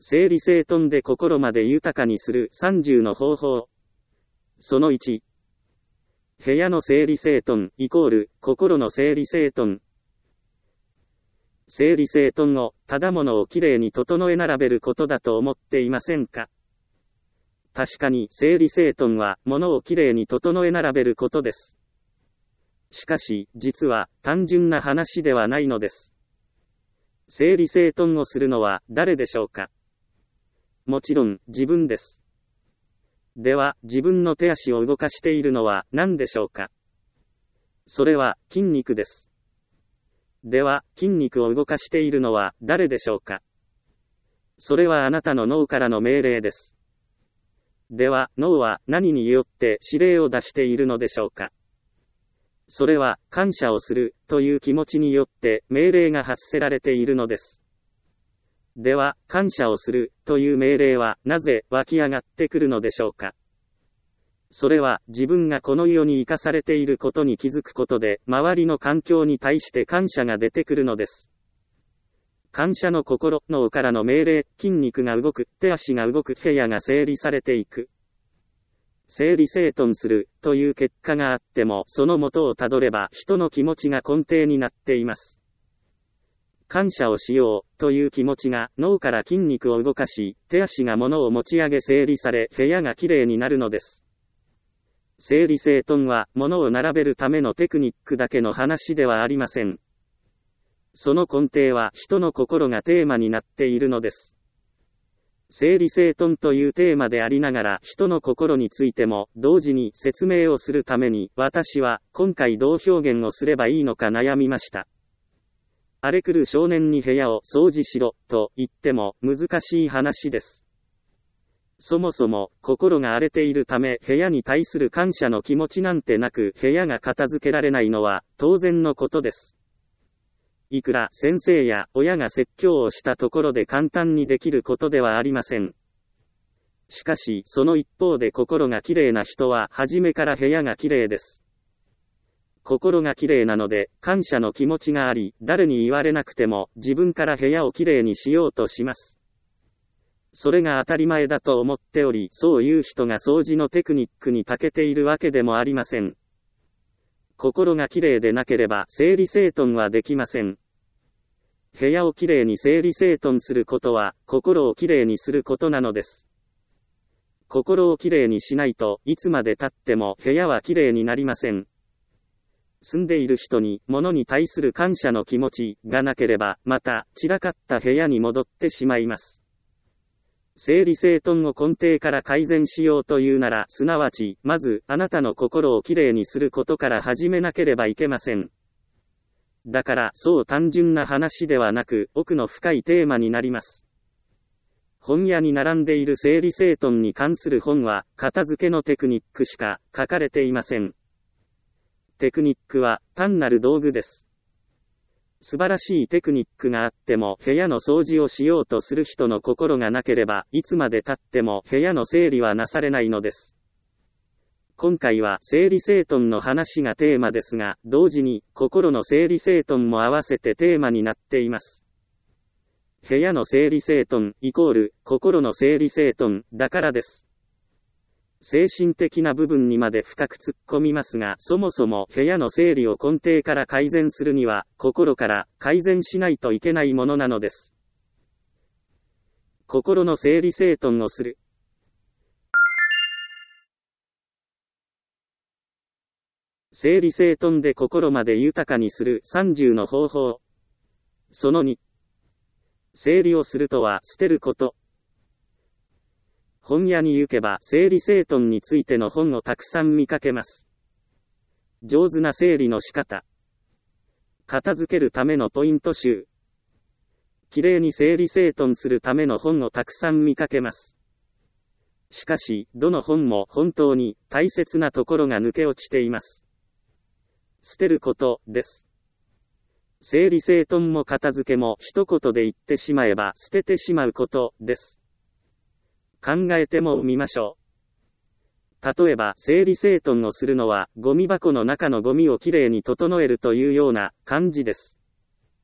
整理整頓で心まで豊かにする30の方法。その1。部屋の整理整頓心の整理整頓。整理整頓を、ただものをきれいに整え並べることだと思っていませんか？確かに整理整頓は、物をきれいに整え並べることです。しかし、実は、単純な話ではないのです。整理整頓をするのは、誰でしょうか？もちろん、自分です。では、自分の手足を動かしているのは何でしょうか？それは、筋肉です。では、筋肉を動かしているのは誰でしょうか？それはあなたの脳からの命令です。では、脳は何によって指令を出しているのでしょうか？それは、感謝をするという気持ちによって命令が発せられているのです。では、感謝をするという命令はなぜ湧き上がってくるのでしょうか？それは自分がこの世に生かされていることに気づくことで、周りの環境に対して感謝が出てくるのです。感謝の心、脳からの命令、筋肉が動く、手足が動く、部屋が整理されていく。整理整頓するという結果があっても、その元をたどれば人の気持ちが根底になっています。感謝をしようという気持ちが脳から筋肉を動かし、手足が物を持ち上げ整理され、部屋がきれいになるのです。整理整頓は物を並べるためのテクニックだけの話ではありません。その根底は人の心がテーマになっているのです。整理整頓というテーマでありながら人の心についても同時に説明をするために私は今回どう表現をすればいいのか悩みました。荒れ狂う少年に部屋を掃除しろと言っても難しい話です。そもそも心が荒れているため部屋に対する感謝の気持ちなんてなく部屋が片付けられないのは当然のことです。いくら先生や親が説教をしたところで簡単にできることではありません。しかしその一方で心がきれいな人は初めから部屋がきれいです。心がきれいなので感謝の気持ちがあり、誰に言われなくても自分から部屋をきれいにしようとします。それが当たり前だと思っており、そういう人が掃除のテクニックに長けているわけでもありません。心がきれいでなければ整理整頓はできません。部屋をきれいに整理整頓することは、心をきれいにすることなのです。心をきれいにしないといつまで経っても部屋はきれいになりません。住んでいる人に物に対する感謝の気持ちがなければ、また散らかった部屋に戻ってしまいます。整理整頓を根底から改善しようというなら、すなわち、まず、あなたの心をきれいにすることから始めなければいけません。だから、そう単純な話ではなく、奥の深いテーマになります。本屋に並んでいる整理整頓に関する本は、片付けのテクニックしか書かれていません。テクニックは、単なる道具です。素晴らしいテクニックがあっても部屋の掃除をしようとする人の心がなければいつまで経っても部屋の整理はなされないのです。今回は整理整頓の話がテーマですが、同時に心の整理整頓も合わせてテーマになっています。部屋の整理整頓イコール心の整理整頓だからです。精神的な部分にまで深く突っ込みますが、そもそも部屋の整理を根底から改善するには、心から改善しないといけないものなのです。心の整理整頓をする。整理整頓で心まで豊かにする30の方法。その2。整理をするとは捨てること。本屋に行けば整理整頓についての本をたくさん見かけます。上手な整理の仕方。片付けるためのポイント集。きれいに整理整頓するための本をたくさん見かけます。しかし、どの本も本当に大切なところが抜け落ちています。捨てることです。整理整頓も片付けも一言で言ってしまえば捨ててしまうことです。考えてもみましょう。例えば、整理整頓をするのは、ゴミ箱の中のゴミをきれいに整えるというような感じです。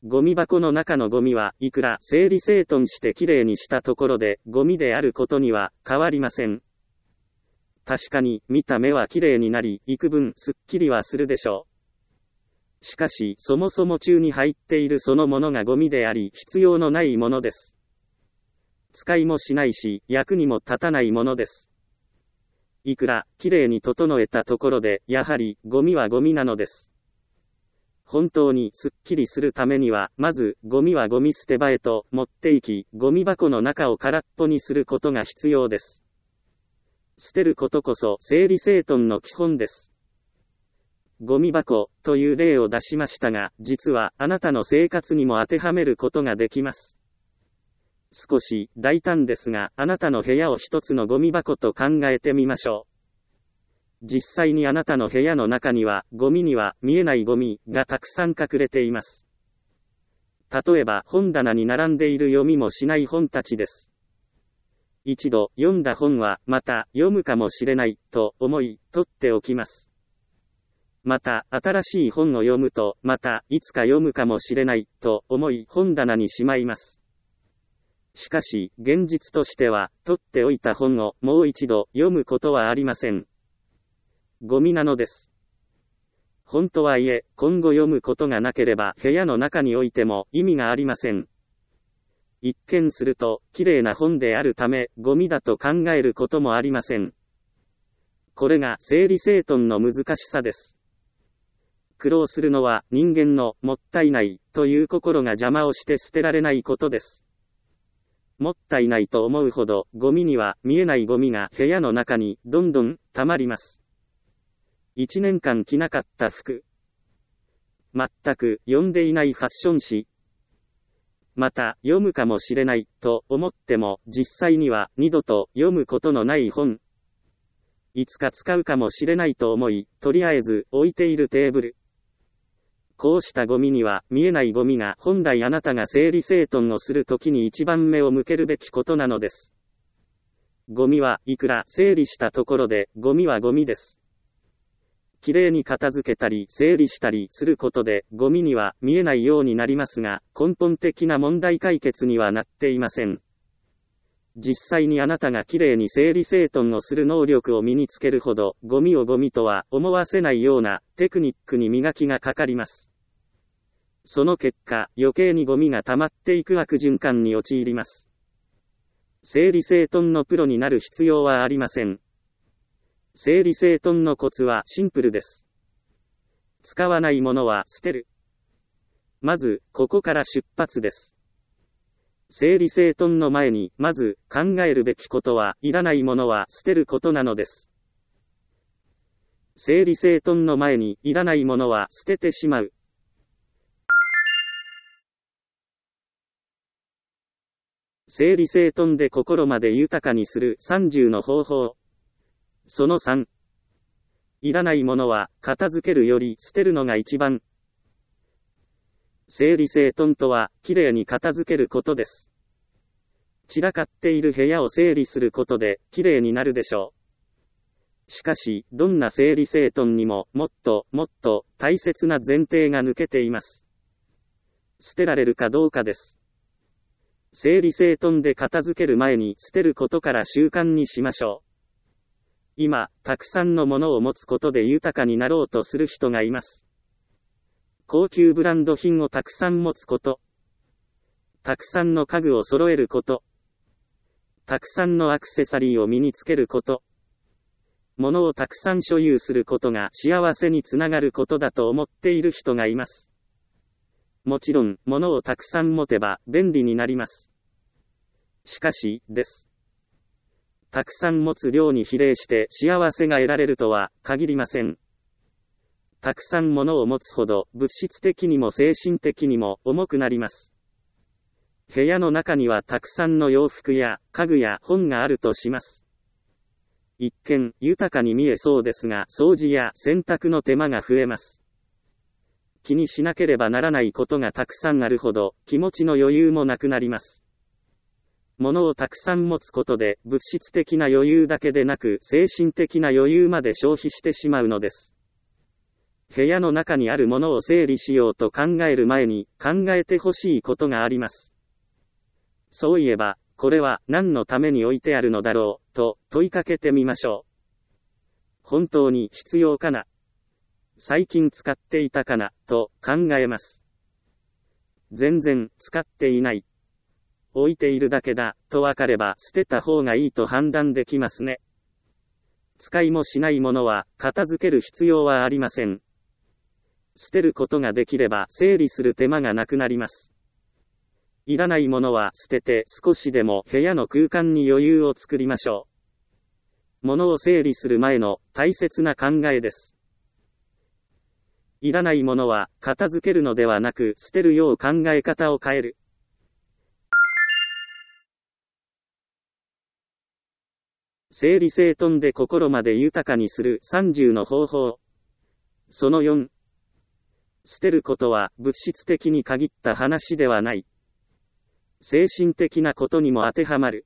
ゴミ箱の中のゴミはいくら整理整頓してきれいにしたところでゴミであることには変わりません。確かに見た目はきれいになり、幾分すっきりはするでしょう。しかし、そもそも中に入っているそのものがゴミであり、必要のないものです。使いもしないし、役にも立たないものです。いくらきれいに整えたところで、やはりゴミはゴミなのです。本当にすっきりするためには、まずゴミはゴミ捨て場へと持っていき、ゴミ箱の中を空っぽにすることが必要です。捨てることこそ整理整頓の基本です。ゴミ箱という例を出しましたが、実はあなたの生活にも当てはめることができます。少し大胆ですが、あなたの部屋を一つのゴミ箱と考えてみましょう。実際にあなたの部屋の中には、ゴミには見えないゴミがたくさん隠れています。例えば本棚に並んでいる読みもしない本たちです。一度読んだ本はまた読むかもしれないと思い取っておきます。また新しい本を読むとまたいつか読むかもしれないと思い本棚にしまいます。しかし現実としては取っておいた本をもう一度読むことはありません。ゴミなのです。本とはいえ今後読むことがなければ部屋の中に置いても意味がありません。一見すると綺麗な本であるためゴミだと考えることもありません。これが整理整頓の難しさです。苦労するのは人間のもったいないという心が邪魔をして捨てられないことです。もったいないと思うほどゴミには見えないゴミが部屋の中にどんどん溜まります。1年間着なかった服。全く読んでいないファッション誌。また読むかもしれないと思っても実際には二度と読むことのない本。いつか使うかもしれないと思い、とりあえず置いているテーブル。こうしたゴミには見えないゴミが本来あなたが整理整頓をするときに一番目を向けるべきことなのです。ゴミはいくら整理したところでゴミはゴミです。きれいに片付けたり整理したりすることでゴミには見えないようになりますが、根本的な問題解決にはなっていません。実際にあなたがきれいに整理整頓をする能力を身につけるほど、ゴミをゴミとは思わせないようなテクニックに磨きがかかります。その結果、余計にゴミが溜まっていく悪循環に陥ります。整理整頓のプロになる必要はありません。整理整頓のコツはシンプルです。使わないものは捨てる。まず、ここから出発です。整理整頓の前に、まず考えるべきことは、いらないものは捨てることなのです。整理整頓の前に、いらないものは捨ててしまう。整理整頓で心まで豊かにする30の方法。その3。いらないものは片付けるより捨てるのが一番。整理整頓とは、きれいに片付けることです。散らかっている部屋を整理することで、きれいになるでしょう。しかし、どんな整理整頓にも、もっと大切な前提が抜けています。捨てられるかどうかです。整理整頓で片付ける前に捨てることから習慣にしましょう。今、たくさんのものを持つことで豊かになろうとする人がいます。高級ブランド品をたくさん持つこと。たくさんの家具を揃えること。たくさんのアクセサリーを身につけること。物をたくさん所有することが幸せにつながることだと思っている人がいます。もちろん、物をたくさん持てば便利になります。しかし、です。たくさん持つ量に比例して幸せが得られるとは限りません。たくさん物を持つほど物質的にも精神的にも重くなります。部屋の中にはたくさんの洋服や家具や本があるとします。一見豊かに見えそうですが、掃除や洗濯の手間が増えます。気にしなければならないことがたくさんあるほど気持ちの余裕もなくなります。物をたくさん持つことで物質的な余裕だけでなく精神的な余裕まで消費してしまうのです。 部屋の中にあるものを整理しようと考える前に考えてほしいことがあります。そういえば、これは何のために置いてあるのだろう、と問いかけてみましょう。本当に必要かな？最近使っていたかな、と考えます。全然使っていない。置いているだけだ、とわかれば捨てた方がいいと判断できますね。使いもしないものは片付ける必要はありません。捨てることができれば整理する手間がなくなります。いらないものは捨てて少しでも部屋の空間に余裕を作りましょう。物を整理する前の大切な考えです。いらないものは片付けるのではなく捨てるよう考え方を変える。整理整頓で心まで豊かにする30の方法。その4。捨てることは物質的に限った話ではない。精神的なことにも当てはまる。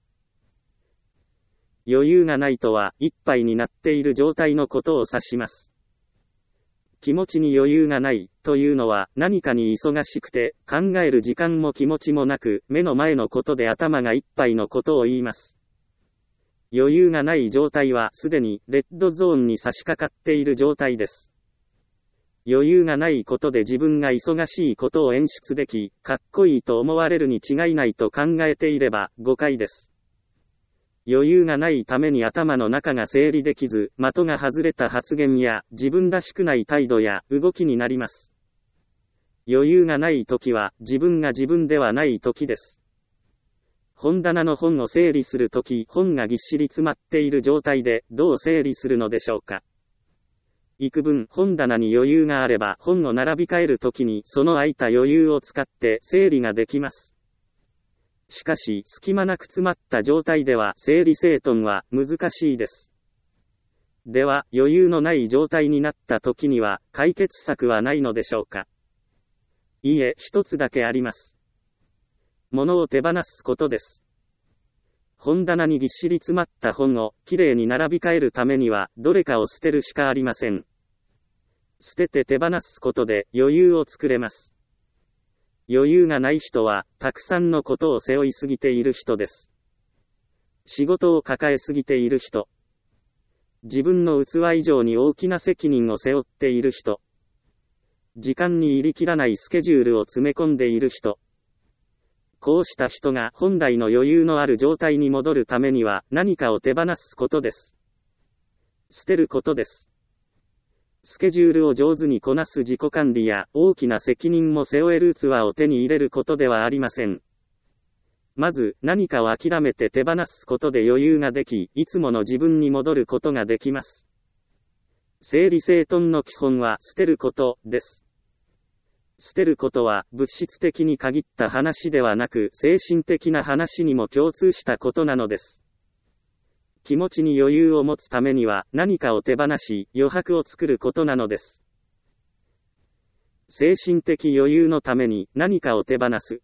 余裕がないとは、いっぱいになっている状態のことを指します。気持ちに余裕がないというのは何かに忙しくて考える時間も気持ちもなく目の前のことで頭がいっぱいのことを言います。余裕がない状態はすでにレッドゾーンに差し掛かっている状態です。余裕がないことで自分が忙しいことを演出でき、かっこいいと思われるに違いないと考えていれば誤解です。余裕がないために頭の中が整理できず、的が外れた発言や自分らしくない態度や動きになります。余裕がない時は自分が自分ではない時です。本棚の本を整理するとき、本がぎっしり詰まっている状態でどう整理するのでしょうか。幾分本棚に余裕があれば本を並び替えるときにその空いた余裕を使って整理ができます。しかし隙間なく詰まった状態では整理整頓は難しいです。では余裕のない状態になったときには解決策はないのでしょうか。いいえ、一つだけあります。物を手放すことです。本棚にぎっしり詰まった本をきれいに並び替えるためにはどれかを捨てるしかありません。捨てて手放すことで余裕を作れます。余裕がない人はたくさんのことを背負いすぎている人です。仕事を抱えすぎている人。自分の器以上に大きな責任を背負っている人。時間に入りきらないスケジュールを詰め込んでいる人。こうした人が本来の余裕のある状態に戻るためには何かを手放すことです。捨てることです。スケジュールを上手にこなす自己管理や大きな責任も背負える器を手に入れることではありません。まず何かを諦めて手放すことで余裕ができ、いつもの自分に戻ることができます。整理整頓の基本は捨てることです。捨てることは物質的に限った話ではなく精神的な話にも共通したことなのです。気持ちに余裕を持つためには何かを手放し余白を作ることなのです。精神的余裕のために何かを手放す。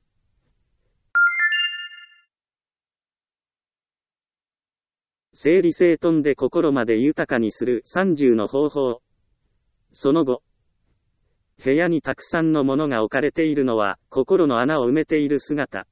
整理整頓で心まで豊かにする30の方法。その後。部屋にたくさんのものが置かれているのは心の穴を埋めている姿。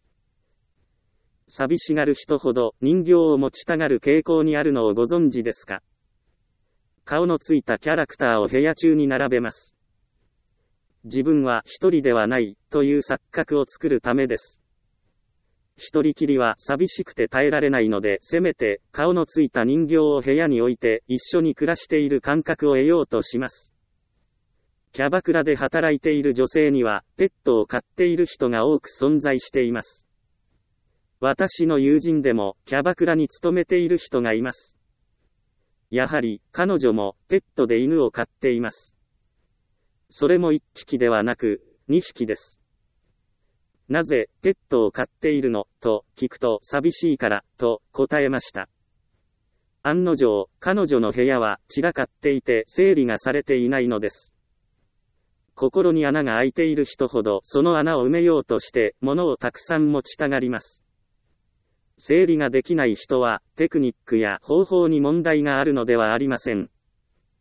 寂しがる人ほど人形を持ちたがる傾向にあるのをご存知ですか。顔のついたキャラクターを部屋中に並べます。自分は一人ではないという錯覚を作るためです。一人きりは寂しくて耐えられないので、せめて顔のついた人形を部屋に置いて一緒に暮らしている感覚を得ようとします。キャバクラで働いている女性にはペットを飼っている人が多く存在しています。私の友人でもキャバクラに勤めている人がいます。やはり彼女もペットで犬を飼っています。それも1匹ではなく2匹です。なぜペットを飼っているのと聞くと寂しいからと答えました。案の定、彼女の部屋は散らかっていて整理がされていないのです。心に穴が開いている人ほどその穴を埋めようとして物をたくさん持ちたがります。整理ができない人はテクニックや方法に問題があるのではありません。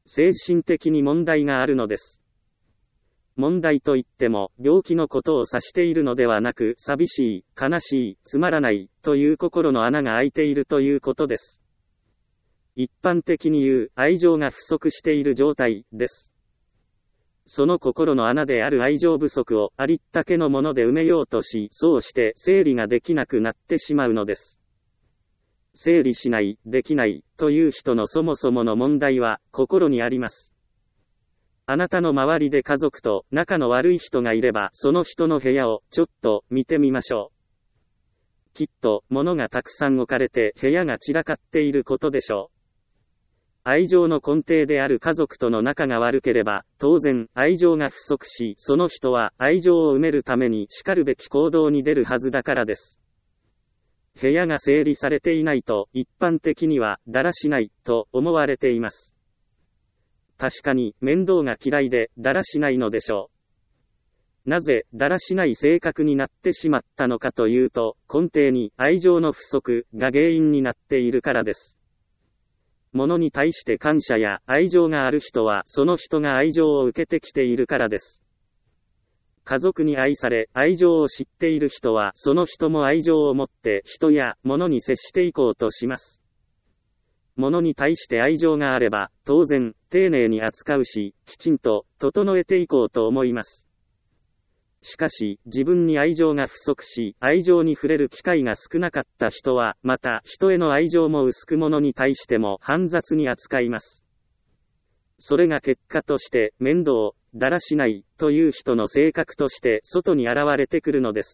精神的に問題があるのです。問題といっても、病気のことを指しているのではなく、寂しい、悲しい、つまらない、という心の穴が開いているということです。一般的に言う、愛情が不足している状態です。その心の穴である愛情不足をありったけのもので埋めようとし、そうして整理ができなくなってしまうのです。整理しない、できない、という人のそもそもの問題は、心にあります。あなたの周りで家族と仲の悪い人がいれば、その人の部屋をちょっと見てみましょう。きっと、物がたくさん置かれて部屋が散らかっていることでしょう。愛情の根底である家族との仲が悪ければ、当然、愛情が不足し、その人は愛情を埋めるためにしかるべき行動に出るはずだからです。部屋が整理されていないと、一般的には、だらしない、と思われています。確かに、面倒が嫌いで、だらしないのでしょう。なぜ、だらしない性格になってしまったのかというと、根底に愛情の不足が原因になっているからです。物に対して感謝や愛情がある人は、その人が愛情を受けてきているからです。家族に愛され、愛情を知っている人は、その人も愛情を持って人や物に接していこうとします。物に対して愛情があれば、当然、丁寧に扱うし、きちんと、整えていこうと思います。しかし、自分に愛情が不足し、愛情に触れる機会が少なかった人は、また、人への愛情も薄く物に対しても、煩雑に扱います。それが結果として、面倒、だらしない、という人の性格として、外に現れてくるのです。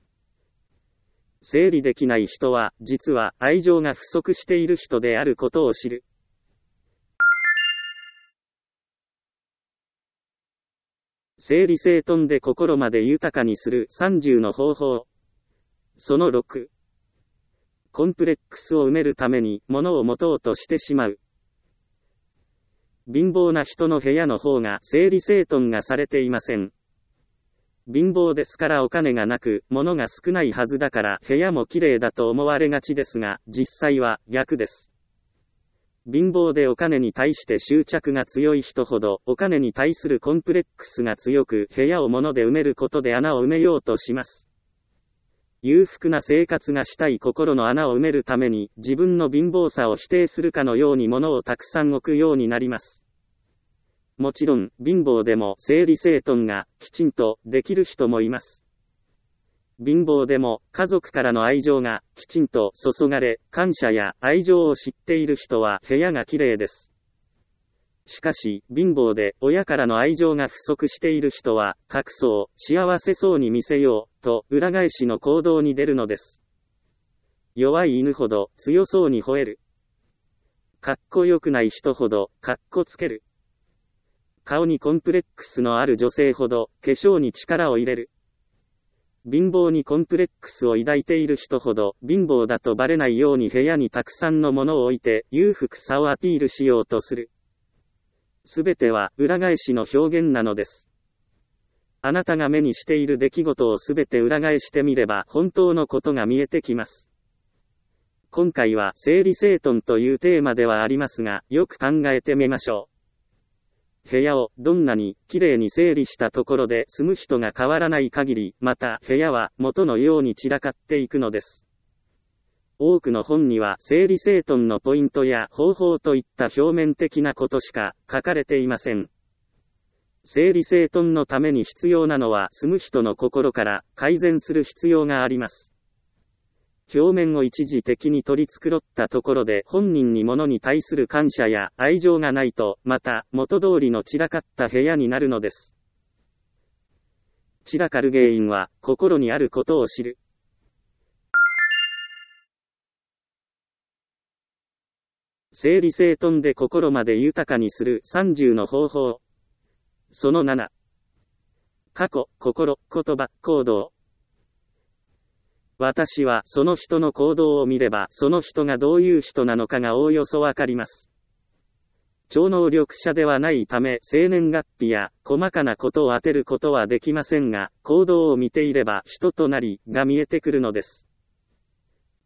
整理できない人は、実は愛情が不足している人であることを知る。整理整頓で心まで豊かにする30の方法。その6。コンプレックスを埋めるために物を持とうとしてしまう。貧乏な人の部屋の方が整理整頓がされていません。貧乏ですからお金がなく、物が少ないはずだから部屋も綺麗だと思われがちですが、実際は逆です。貧乏でお金に対して執着が強い人ほど、お金に対するコンプレックスが強く、部屋を物で埋めることで穴を埋めようとします。裕福な生活がしたい心の穴を埋めるために、自分の貧乏さを否定するかのように物をたくさん置くようになります。もちろん、貧乏でも整理整頓がきちんとできる人もいます。貧乏でも家族からの愛情がきちんと注がれ、感謝や愛情を知っている人は部屋が綺麗です。しかし、貧乏で親からの愛情が不足している人は、隠そう、幸せそうに見せよう、と裏返しの行動に出るのです。弱い犬ほど強そうに吠える。かっこよくない人ほどかっこつける。顔にコンプレックスのある女性ほど化粧に力を入れる。貧乏にコンプレックスを抱いている人ほど貧乏だとバレないように部屋にたくさんのものを置いて裕福さをアピールしようとする。すべては裏返しの表現なのです。あなたが目にしている出来事をすべて裏返してみれば本当のことが見えてきます。今回は整理整頓というテーマではありますが、よく考えてみましょう。部屋をどんなにきれいに整理したところで住む人が変わらない限り、また部屋は元のように散らかっていくのです。多くの本には整理整頓のポイントや方法といった表面的なことしか書かれていません。整理整頓のために必要なのは住む人の心から改善する必要があります。表面を一時的に取り繕ったところで本人に物に対する感謝や愛情がないと、また元通りの散らかった部屋になるのです。散らかる原因は心にあることを知る。整理整頓で心まで豊かにする30の方法。その7。過去、心、言葉、行動。私はその人の行動を見ればその人がどういう人なのかがおおよそわかります。超能力者ではないため生年月日や細かなことを当てることはできませんが、行動を見ていれば人となりが見えてくるのです。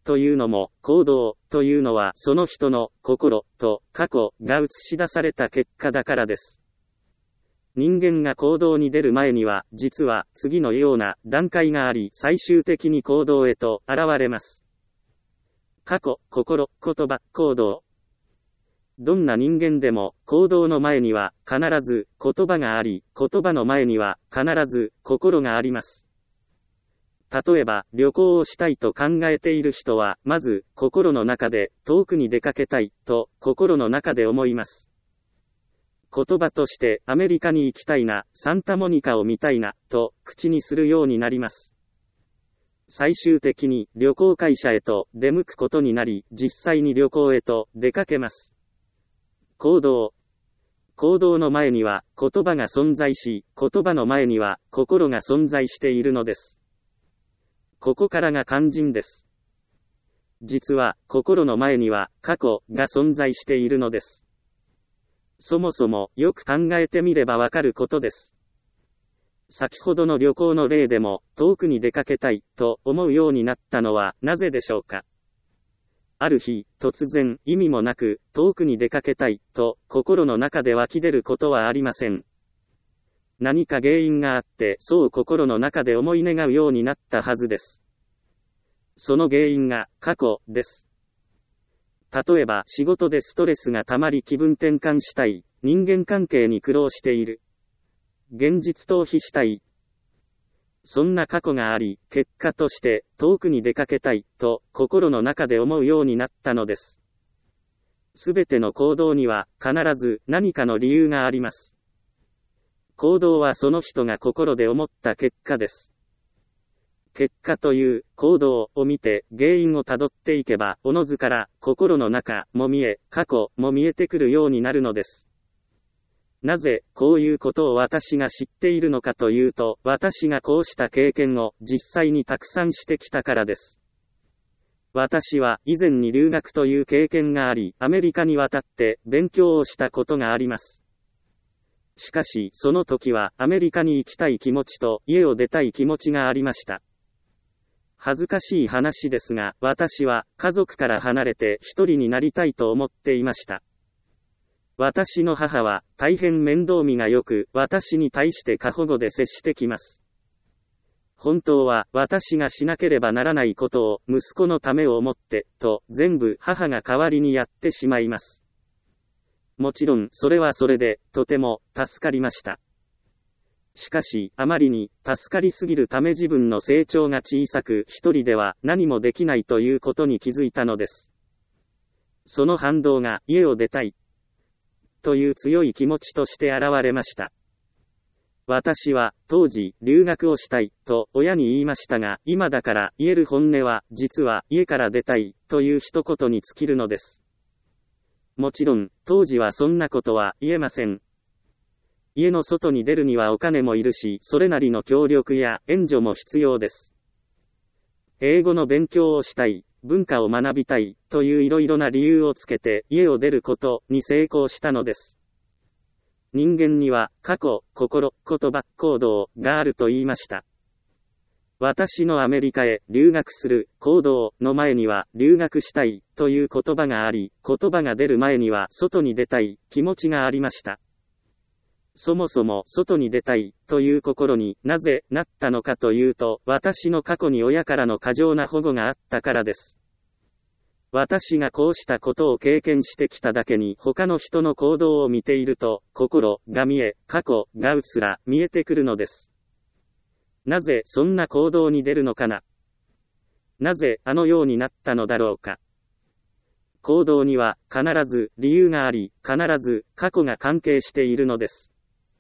というのも、行動というのはその人の心と過去が映し出された結果だからです。人間が行動に出る前には、実は次のような段階があり、最終的に行動へと現れます。過去、心、言葉、行動。どんな人間でも、行動の前には必ず言葉があり、言葉の前には必ず心があります。例えば、旅行をしたいと考えている人は、まず、心の中で遠くに出かけたいと心の中で思います。言葉としてアメリカに行きたいな、サンタモニカを見たいな、と口にするようになります。最終的に旅行会社へと出向くことになり、実際に旅行へと出かけます。行動。行動の前には言葉が存在し、言葉の前には心が存在しているのです。ここからが肝心です。実は心の前には過去が存在しているのです。そもそもよく考えてみればわかることです。先ほどの旅行の例でも遠くに出かけたいと思うようになったのはなぜでしょうか。ある日、突然意味もなく遠くに出かけたいと心の中で湧き出ることはありません。何か原因があってそう心の中で思い願うようになったはずです。その原因が過去です。例えば仕事でストレスがたまり気分転換したい、人間関係に苦労している、現実逃避したい。そんな過去があり、結果として遠くに出かけたいと心の中で思うようになったのです。すべての行動には必ず何かの理由があります。行動はその人が心で思った結果です。結果という行動を見て原因をたどっていけば、おのずから心の中も見え、過去も見えてくるようになるのです。なぜこういうことを私が知っているのかというと、私がこうした経験を実際にたくさんしてきたからです。私は以前に留学という経験があり、アメリカに渡って勉強をしたことがあります。しかし、その時はアメリカに行きたい気持ちと家を出たい気持ちがありました。恥ずかしい話ですが、私は家族から離れて一人になりたいと思っていました。私の母は大変面倒見が良く、私に対して過保護で接してきます。本当は私がしなければならないことを息子のためを思って、と全部母が代わりにやってしまいます。もちろんそれはそれでとても助かりました。しかし、あまりに助かりすぎるため自分の成長が小さく、一人では何もできないということに気づいたのです。その反動が家を出たいという強い気持ちとして現れました。私は当時留学をしたいと親に言いましたが、今だから言える本音は実は家から出たいという一言に尽きるのです。もちろん当時はそんなことは言えません。家の外に出るにはお金もいるし、それなりの協力や援助も必要です。英語の勉強をしたい、文化を学びたい、といういろいろな理由をつけて家を出ることに成功したのです。人間には過去、心、言葉、行動があると言いました。私のアメリカへ留学する行動の前には留学したいという言葉があり、言葉が出る前には外に出たい気持ちがありました。そもそも外に出たいという心になぜなったのかというと、私の過去に親からの過剰な保護があったからです。私がこうしたことを経験してきただけに他の人の行動を見ていると、心が見え、過去がうつら見えてくるのです。なぜそんな行動に出るのかな。なぜあのようになったのだろうか。行動には必ず理由があり、必ず過去が関係しているのです。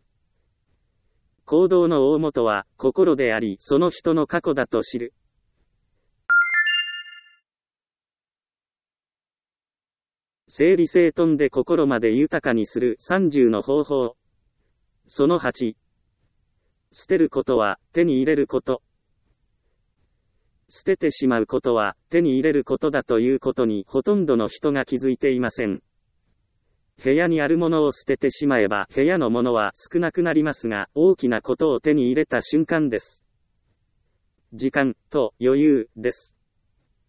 行動の大元は心であり、その人の過去だと知る。整理整頓で心まで豊かにする30の方法。その8。捨てることは手に入れること。捨ててしまうことは手に入れることだということにほとんどの人が気づいていません。部屋にあるものを捨ててしまえば部屋のものは少なくなりますが、大きなことを手に入れた瞬間です。時間と余裕です。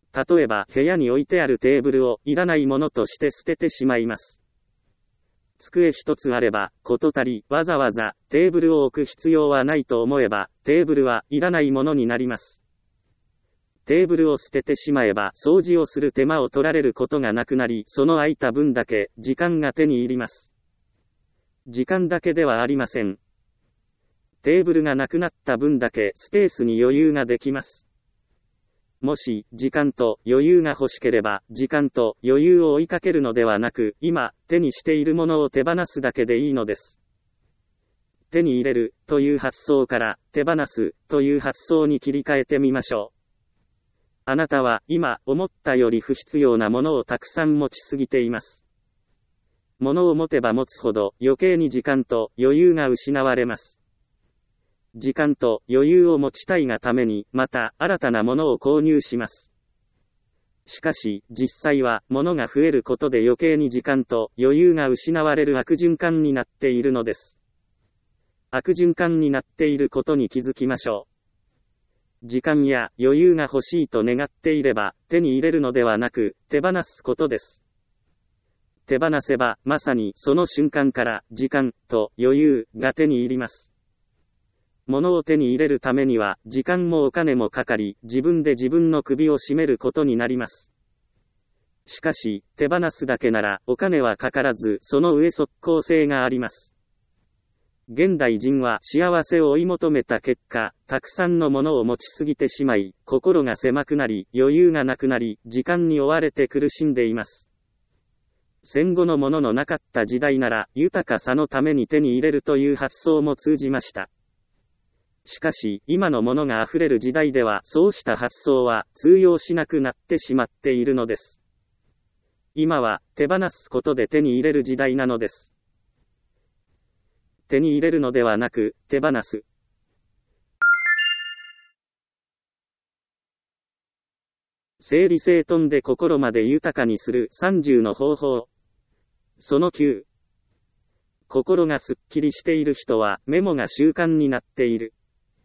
例えば部屋に置いてあるテーブルをいらないものとして捨ててしまいます。机一つあれば、こと足り、わざわざテーブルを置く必要はないと思えば、テーブルはいらないものになります。テーブルを捨ててしまえば、掃除をする手間を取られることがなくなり、その空いた分だけ、時間が手に入ります。時間だけではありません。テーブルがなくなった分だけ、スペースに余裕ができます。もし、時間と余裕が欲しければ、時間と余裕を追いかけるのではなく、今、手にしているものを手放すだけでいいのです。手に入れる、という発想から、手放す、という発想に切り替えてみましょう。あなたは、今、思ったより不必要なものをたくさん持ちすぎています。物を持てば持つほど、余計に時間と余裕が失われます。時間と余裕を持ちたいがために、また新たなものを購入します。しかし、実際は、物が増えることで余計に時間と余裕が失われる悪循環になっているのです。悪循環になっていることに気づきましょう。時間や余裕が欲しいと願っていれば、手に入れるのではなく、手放すことです。手放せば、まさにその瞬間から、時間と余裕が手に入ります。物を手に入れるためには、時間もお金もかかり、自分で自分の首を絞めることになります。しかし、手放すだけなら、お金はかからず、その上即効性があります。現代人は幸せを追い求めた結果、たくさんのものを持ちすぎてしまい、心が狭くなり、余裕がなくなり、時間に追われて苦しんでいます。戦後のもののなかった時代なら、豊かさのために手に入れるという発想も通じました。しかし、今のものが溢れる時代では、そうした発想は通用しなくなってしまっているのです。今は、手放すことで手に入れる時代なのです。手に入れるのではなく、手放す。整理整頓で心まで豊かにする30の方法。その9。心がすっきりしている人は、メモが習慣になっている。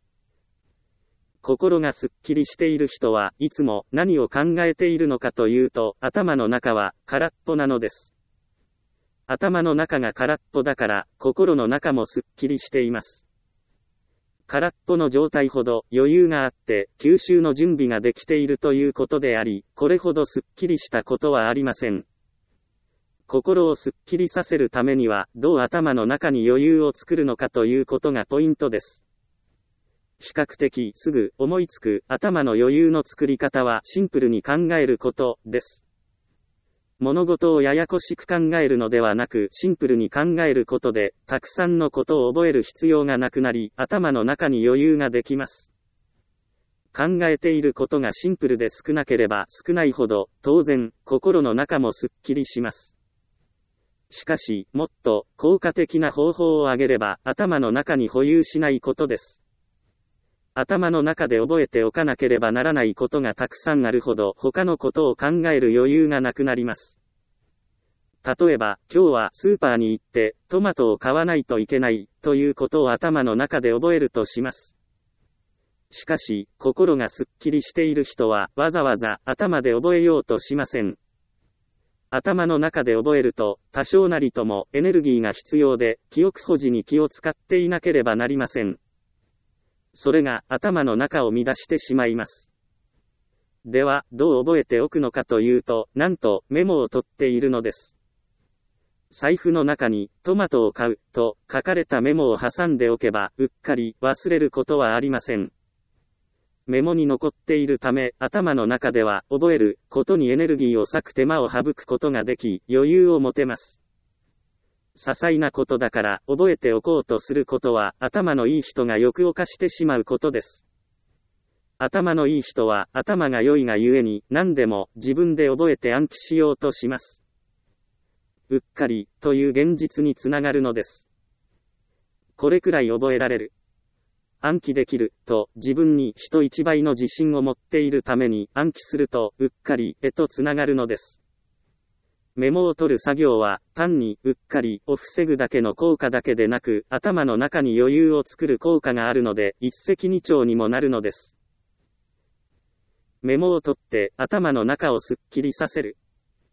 心がすっきりしている人はいつも何を考えているのかというと、頭の中は空っぽなのです。頭の中が空っぽだから、心の中もすっきりしています。空っぽの状態ほど余裕があって、吸収の準備ができているということであり、これほどすっきりしたことはありません。心をすっきりさせるためには、どう頭の中に余裕を作るのかということがポイントです。比較的すぐ思いつく頭の余裕の作り方はシンプルに考えることです。物事をややこしく考えるのではなくシンプルに考えることでたくさんのことを覚える必要がなくなり頭の中に余裕ができます。考えていることがシンプルで少なければ少ないほど当然心の中もすっきりします。しかしもっと効果的な方法を挙げれば頭の中に保有しないことです。頭の中で覚えておかなければならないことがたくさんあるほど他のことを考える余裕がなくなります。例えば、今日はスーパーに行ってトマトを買わないといけないということを頭の中で覚えるとします。しかし、心がすっきりしている人はわざわざ頭で覚えようとしません。頭の中で覚えると多少なりともエネルギーが必要で記憶保持に気を使っていなければなりません。それが頭の中を乱してしまいます。では、どう覚えておくのかというと、なんとメモを取っているのです。財布の中にトマトを買うと書かれたメモを挟んでおけば、うっかり忘れることはありません。メモに残っているため、頭の中では覚えることにエネルギーを割く手間を省くことができ、余裕を持てます。些細なことだから覚えておこうとすることは頭のいい人が欲を犯してしまうことです。頭のいい人は頭が良いがゆえに何でも自分で覚えて暗記しようとします。うっかりという現実につながるのです。これくらい覚えられる。暗記できると自分に人一倍の自信を持っているために暗記するとうっかりへとつながるのです。メモを取る作業は単にうっかりを防ぐだけの効果だけでなく頭の中に余裕を作る効果があるので一石二鳥にもなるのです。 メモを取って頭の中をすっきりさせる。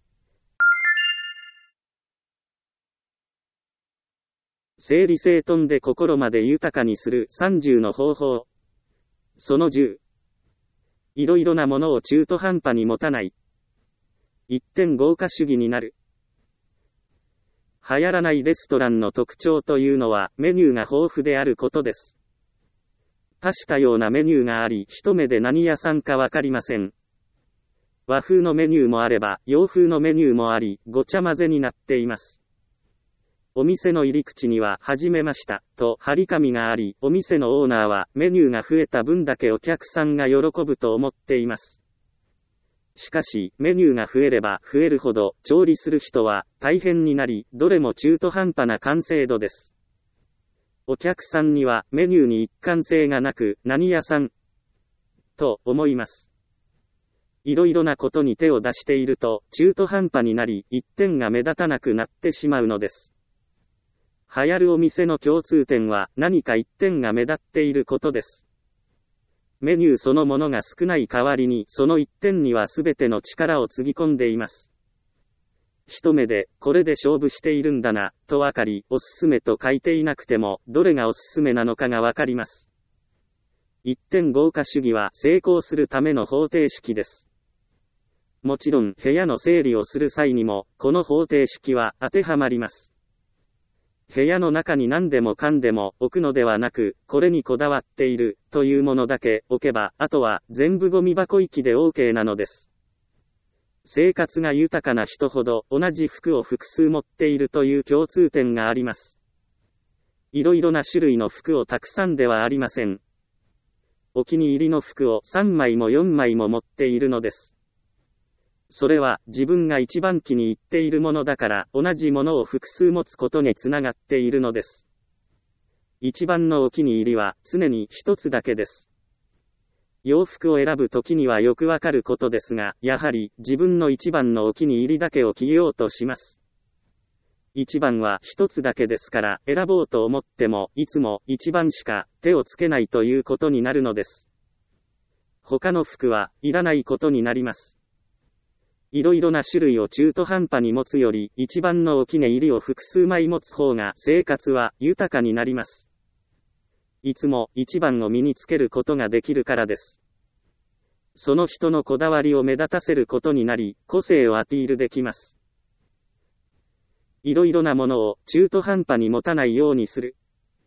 整理整頓で心まで豊かにする30の方法。その10。いろいろなものを中途半端に持たない。一点豪華主義になる。流行らないレストランの特徴というのはメニューが豊富であることです。多種多様なメニューがあり、一目で何屋さんかわかりません。和風のメニューもあれば、洋風のメニューもあり、ごちゃ混ぜになっています。お店の入り口には、はじめました、と張り紙があり、お店のオーナーは、メニューが増えた分だけお客さんが喜ぶと思っています。しかし、メニューが増えれば増えるほど、調理する人は大変になり、どれも中途半端な完成度です。お客さんにはメニューに一貫性がなく、何屋さんと思います。いろいろなことに手を出していると、中途半端になり、一点が目立たなくなってしまうのです。流行るお店の共通点は何か一点が目立っていることです。メニューそのものが少ない代わりにその一点には全ての力をつぎ込んでいます。一目でこれで勝負しているんだなとわかり、おすすめと書いていなくてもどれがおすすめなのかがわかります。一点豪華主義は成功するための方程式です。もちろん部屋の整理をする際にもこの方程式は当てはまります。部屋の中に何でもかんでも置くのではなく、これにこだわっているというものだけ置けば、あとは全部ゴミ箱行きで OK なのです。生活が豊かな人ほど同じ服を複数持っているという共通点があります。いろいろな種類の服をたくさんではありません。お気に入りの服を3枚も4枚も持っているのです。それは自分が一番気に入っているものだから同じものを複数持つことにつながっているのです。一番のお気に入りは常に一つだけです。洋服を選ぶときにはよくわかることですが、やはり自分の一番のお気に入りだけを着ようとします。一番は一つだけですから選ぼうと思ってもいつも一番しか手をつけないということになるのです。他の服はいらないことになります。いろいろな種類を中途半端に持つより、一番のお気に入りを複数枚持つ方が生活は豊かになります。いつも一番を身につけることができるからです。その人のこだわりを目立たせることになり、個性をアピールできます。いろいろなものを中途半端に持たないようにする。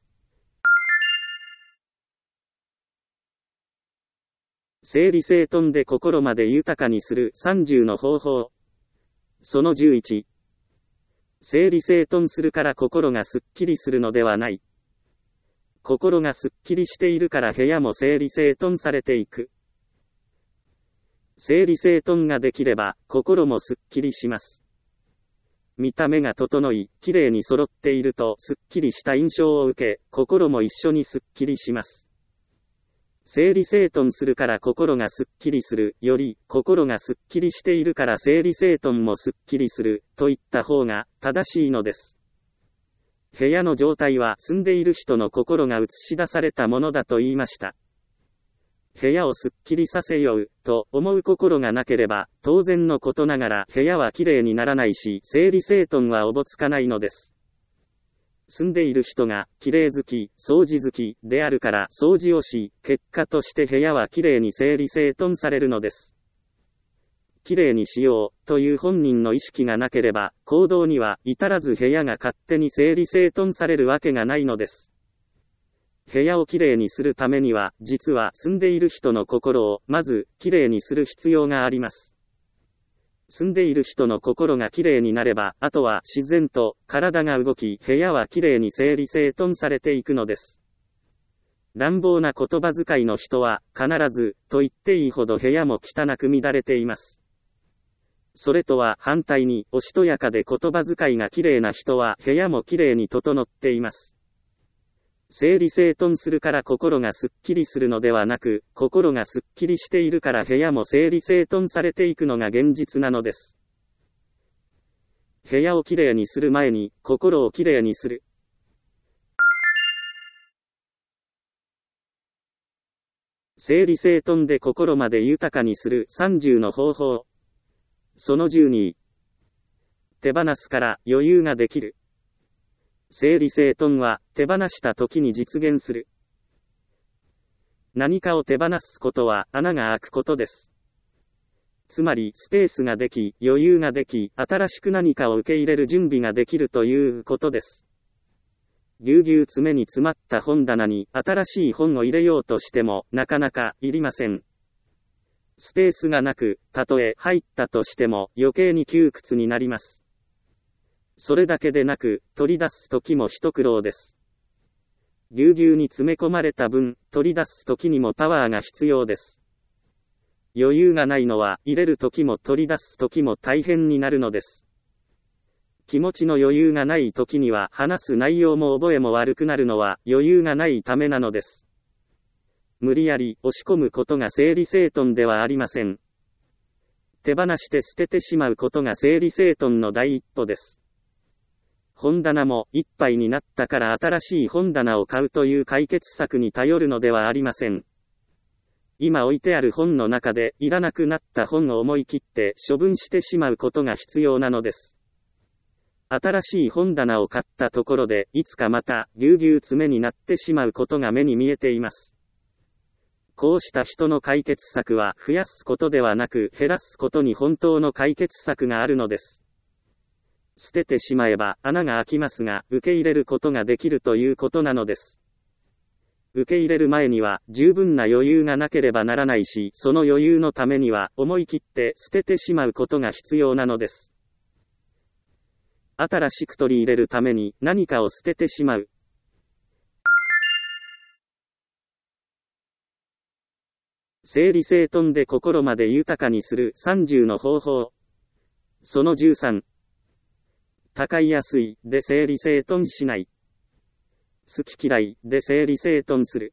整理整頓で心まで豊かにする30の方法。その11。整理整頓するから心がすっきりするのではない。心がすっきりしているから部屋も整理整頓されていく。整理整頓ができれば心もすっきりします。見た目が整い、きれいに揃っているとすっきりした印象を受け、心も一緒にすっきりします。整理整頓するから心がすっきりするより、心がすっきりしているから整理整頓もすっきりするといった方が正しいのです。部屋の状態は住んでいる人の心が映し出されたものだと言いました。部屋をすっきりさせようと思う心がなければ、当然のことながら部屋はきれいにならないし、整理整頓はおぼつかないのです。住んでいる人がきれい好き、掃除好きであるから掃除をし、結果として部屋はきれいに整理整頓されるのです。きれいにしようという本人の意識がなければ、行動には至らず部屋が勝手に整理整頓されるわけがないのです。部屋をきれいにするためには、実は住んでいる人の心をまずきれいにする必要があります。住んでいる人の心がきれいになれば、あとは自然と体が動き、部屋はきれいに整理整頓されていくのです。乱暴な言葉遣いの人は、必ず、と言っていいほど部屋も汚く乱れています。それとは反対に、おしとやかで言葉遣いがきれいな人は、部屋もきれいに整っています。整理整頓するから心がすっきりするのではなく、心がすっきりしているから部屋も整理整頓されていくのが現実なのです。部屋をきれいにする前に、心をきれいにする。 整理整頓で心まで豊かにする30の方法。その12。手放すから余裕ができる。整理整頓は手放した時に実現する。何かを手放すことは穴が開くことです。つまりスペースができ、余裕ができ、新しく何かを受け入れる準備ができるということです。ぎゅうぎゅう詰めに詰まった本棚に新しい本を入れようとしてもなかなかいりません。スペースがなく、たとえ入ったとしても余計に窮屈になります。それだけでなく、取り出す時も一苦労です。ぎゅうぎゅうに詰め込まれた分、取り出す時にもパワーが必要です。余裕がないのは、入れる時も取り出す時も大変になるのです。気持ちの余裕がない時には話す内容も覚えも悪くなるのは余裕がないためなのです。無理やり押し込むことが整理整頓ではありません。手放して捨ててしまうことが整理整頓の第一歩です。本棚もいっぱいになったから新しい本棚を買うという解決策に頼るのではありません。今置いてある本の中でいらなくなった本を思い切って処分してしまうことが必要なのです。新しい本棚を買ったところでいつかまたぎゅうぎゅう詰めになってしまうことが目に見えています。こうした人の解決策は増やすことではなく減らすことに本当の解決策があるのです。捨ててしまえば穴が開きますが受け入れることができるということなのです。受け入れる前には十分な余裕がなければならないし、その余裕のためには思い切って捨ててしまうことが必要なのです。新しく取り入れるために何かを捨ててしまう。整理整頓で心まで豊かにする30の方法。その13。高い安いで整理整頓しない。好き嫌いで整理整頓する。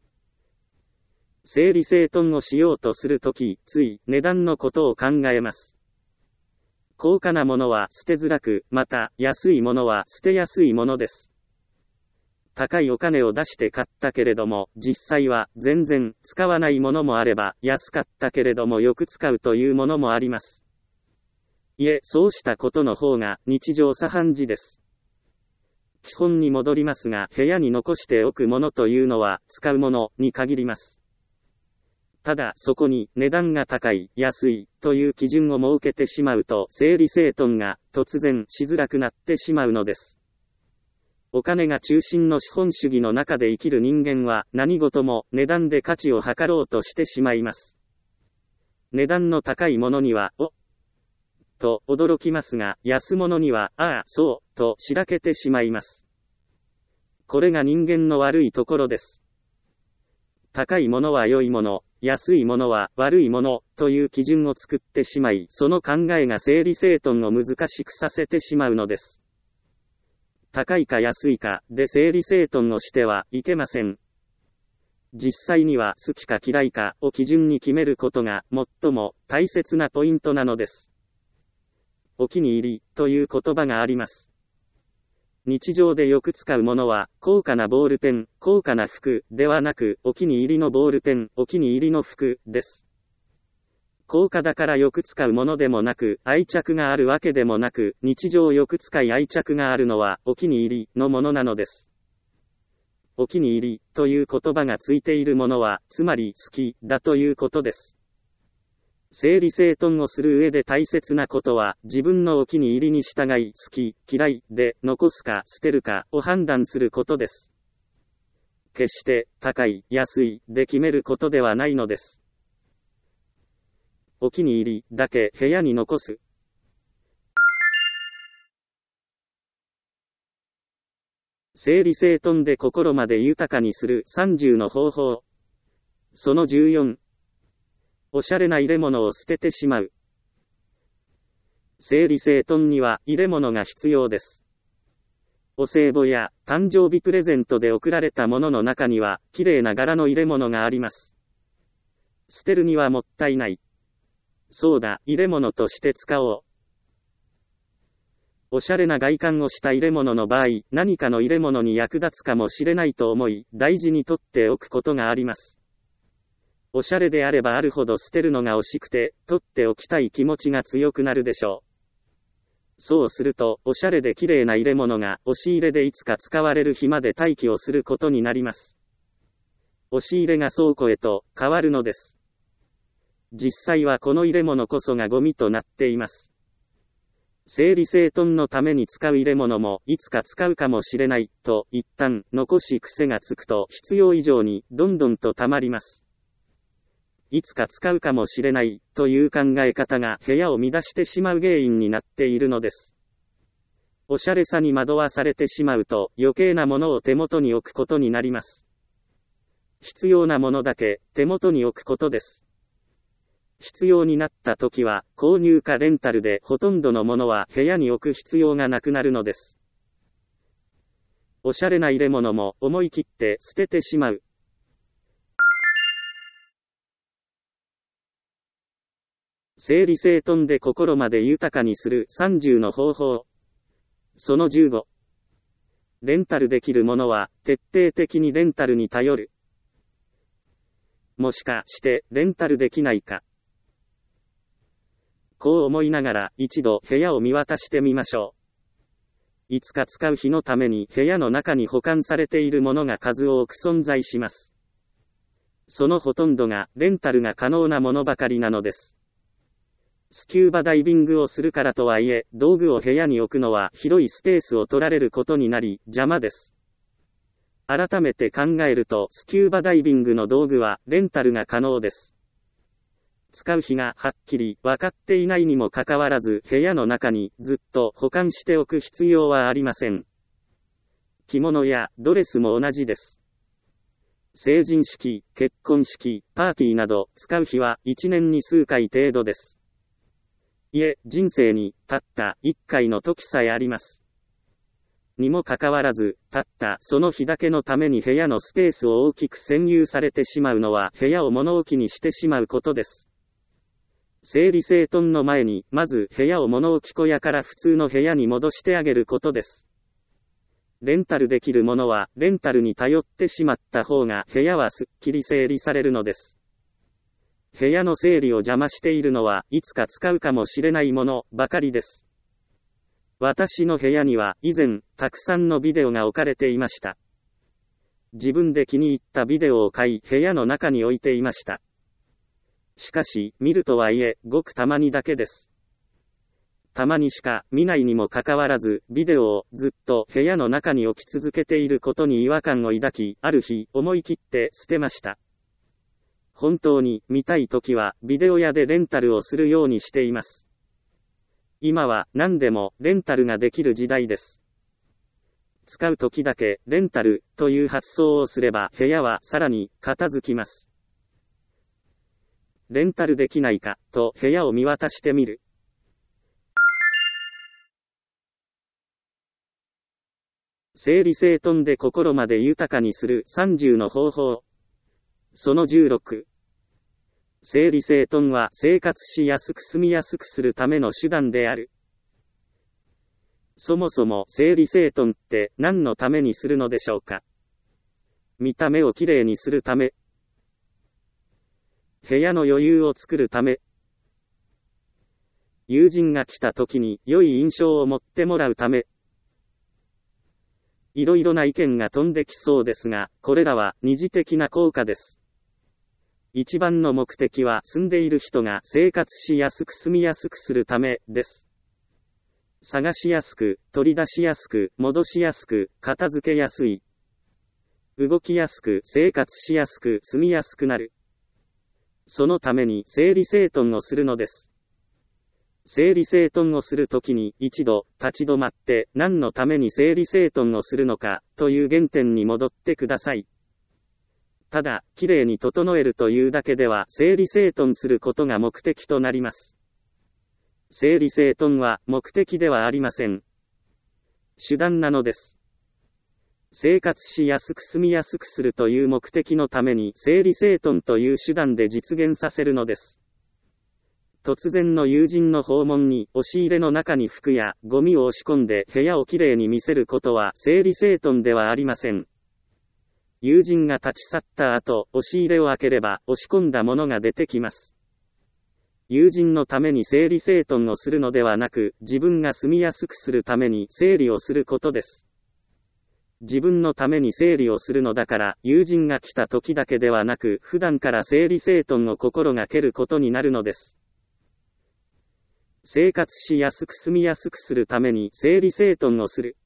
整理整頓をしようとするとき、つい値段のことを考えます。高価なものは捨てづらく、また安いものは捨てやすいものです。高いお金を出して買ったけれども、実際は全然使わないものもあれば、安かったけれどもよく使うというものもあります。いえ、そうしたことの方が日常茶飯事です。基本に戻りますが、部屋に残しておくものというのは使うものに限ります。ただそこに値段が高い、安いという基準を設けてしまうと整理整頓が突然しづらくなってしまうのです。お金が中心の資本主義の中で生きる人間は何事も値段で価値を測ろうとしてしまいます。値段の高いものには、おと驚きますが、安物には、ああ、そうとしらけてしまいます。これが人間の悪いところです。高いものは良いもの、安いものは悪いものという基準を作ってしまい、その考えが整理整頓を難しくさせてしまうのです。高いか安いかで整理整頓をしてはいけません。実際には好きか嫌いかを基準に決めることが最も大切なポイントなのです。お気に入りという言葉があります。日常でよく使うものは、高価なボールペン、高価な服ではなく、お気に入りのボールペン、お気に入りの服です。高価だからよく使うものでもなく、愛着があるわけでもなく、日常よく使い愛着があるのは、お気に入りのものなのです。お気に入りという言葉がついているものは、つまり好きだということです。整理整頓をする上で大切なことは、自分のお気に入りに従い、好き、嫌いで残すか捨てるかを判断することです。決して高い、安いで決めることではないのです。お気に入りだけ部屋に残す。整理整頓で心まで豊かにする30の方法。その14。おしゃれな入れ物を捨ててしまう。整理整頓には入れ物が必要です。お歳暮や誕生日プレゼントで贈られたものの中には綺麗な柄の入れ物があります。捨てるにはもったいない。そうだ、入れ物として使おう。おしゃれな外観をした入れ物の場合、何かの入れ物に役立つかもしれないと思い、大事に取っておくことがあります。 おしゃれであればあるほど捨てるのが惜しくて、取っておきたい気持ちが強くなるでしょう。そうすると、おしゃれで綺麗な入れ物が、押し入れでいつか使われる日まで待機をすることになります。押し入れが倉庫へと変わるのです。実際はこの入れ物こそがゴミとなっています。整理整頓のために使う入れ物も、いつか使うかもしれない、と一旦残し癖がつくと、必要以上にどんどんと溜まります。いつか使うかもしれないという考え方が部屋を乱してしまう原因になっているのです。おしゃれさに惑わされてしまうと余計なものを手元に置くことになります。必要なものだけ手元に置くことです。必要になった時は購入かレンタルでほとんどのものは部屋に置く必要がなくなるのです。おしゃれな入れ物も思い切って捨ててしまう。整理整頓で心まで豊かにする30の方法。その15。レンタルできるものは徹底的にレンタルに頼る。もしかしてレンタルできないか。こう思いながら一度部屋を見渡してみましょう。いつか使う日のために部屋の中に保管されているものが数多く存在します。そのほとんどがレンタルが可能なものばかりなのです。スキューバダイビングをするからとはいえ、道具を部屋に置くのは広いスペースを取られることになり、邪魔です。改めて考えると、スキューバダイビングの道具はレンタルが可能です。使う日がはっきり分かっていないにもかかわらず、部屋の中にずっと保管しておく必要はありません。着物やドレスも同じです。成人式、結婚式、パーティーなど使う日は1年に数回程度です。いえ、人生にたった1回の時さえあります。にもかかわらず、たったその日だけのために部屋のスペースを大きく占有されてしまうのは部屋を物置にしてしまうことです。整理整頓の前に、まず部屋を物置小屋から普通の部屋に戻してあげることです。レンタルできるものは、レンタルに頼ってしまった方が部屋はすっきり整理されるのです。部屋の整理を邪魔しているのは、いつか使うかもしれないものばかりです。私の部屋には以前、たくさんのビデオが置かれていました。自分で気に入ったビデオを買い、部屋の中に置いていました。しかし、見るとはいえ、ごくたまにだけです。たまにしか見ないにもかかわらず、ビデオをずっと部屋の中に置き続けていることに違和感を抱き、ある日、思い切って捨てました。本当に見たいときはビデオ屋でレンタルをするようにしています。今は何でもレンタルができる時代です。使うときだけレンタルという発想をすれば部屋はさらに片付きます。レンタルできないかと部屋を見渡してみる。整理整頓で心まで豊かにする30の方法。その16。整理整頓は生活しやすく住みやすくするための手段である。そもそも整理整頓って何のためにするのでしょうか。見た目をきれいにするため。部屋の余裕を作るため。友人が来た時に良い印象を持ってもらうため。いろいろな意見が飛んできそうですが、これらは二次的な効果です。一番の目的は住んでいる人が生活しやすく住みやすくするためです。探しやすく、取り出しやすく、戻しやすく、片付けやすい。動きやすく、生活しやすく、住みやすくなる。そのために整理整頓をするのです。整理整頓をするときに一度立ち止まって何のために整理整頓をするのかという原点に戻ってください。ただ、きれいに整えるというだけでは整理整頓することが目的となります。整理整頓は目的ではありません。手段なのです。生活しやすく住みやすくするという目的のために整理整頓という手段で実現させるのです。突然の友人の訪問に押し入れの中に服やゴミを押し込んで部屋をきれいに見せることは整理整頓ではありません。 友人が立ち去った後、押し入れを開ければ、押し込んだものが出てきます。友人のために整理整頓をするのではなく、自分が住みやすくするために整理をすることです。自分のために整理をするのだから、友人が来た時だけではなく、普段から整理整頓を心がけることになるのです。生活しやすく住みやすくするために整理整頓をする。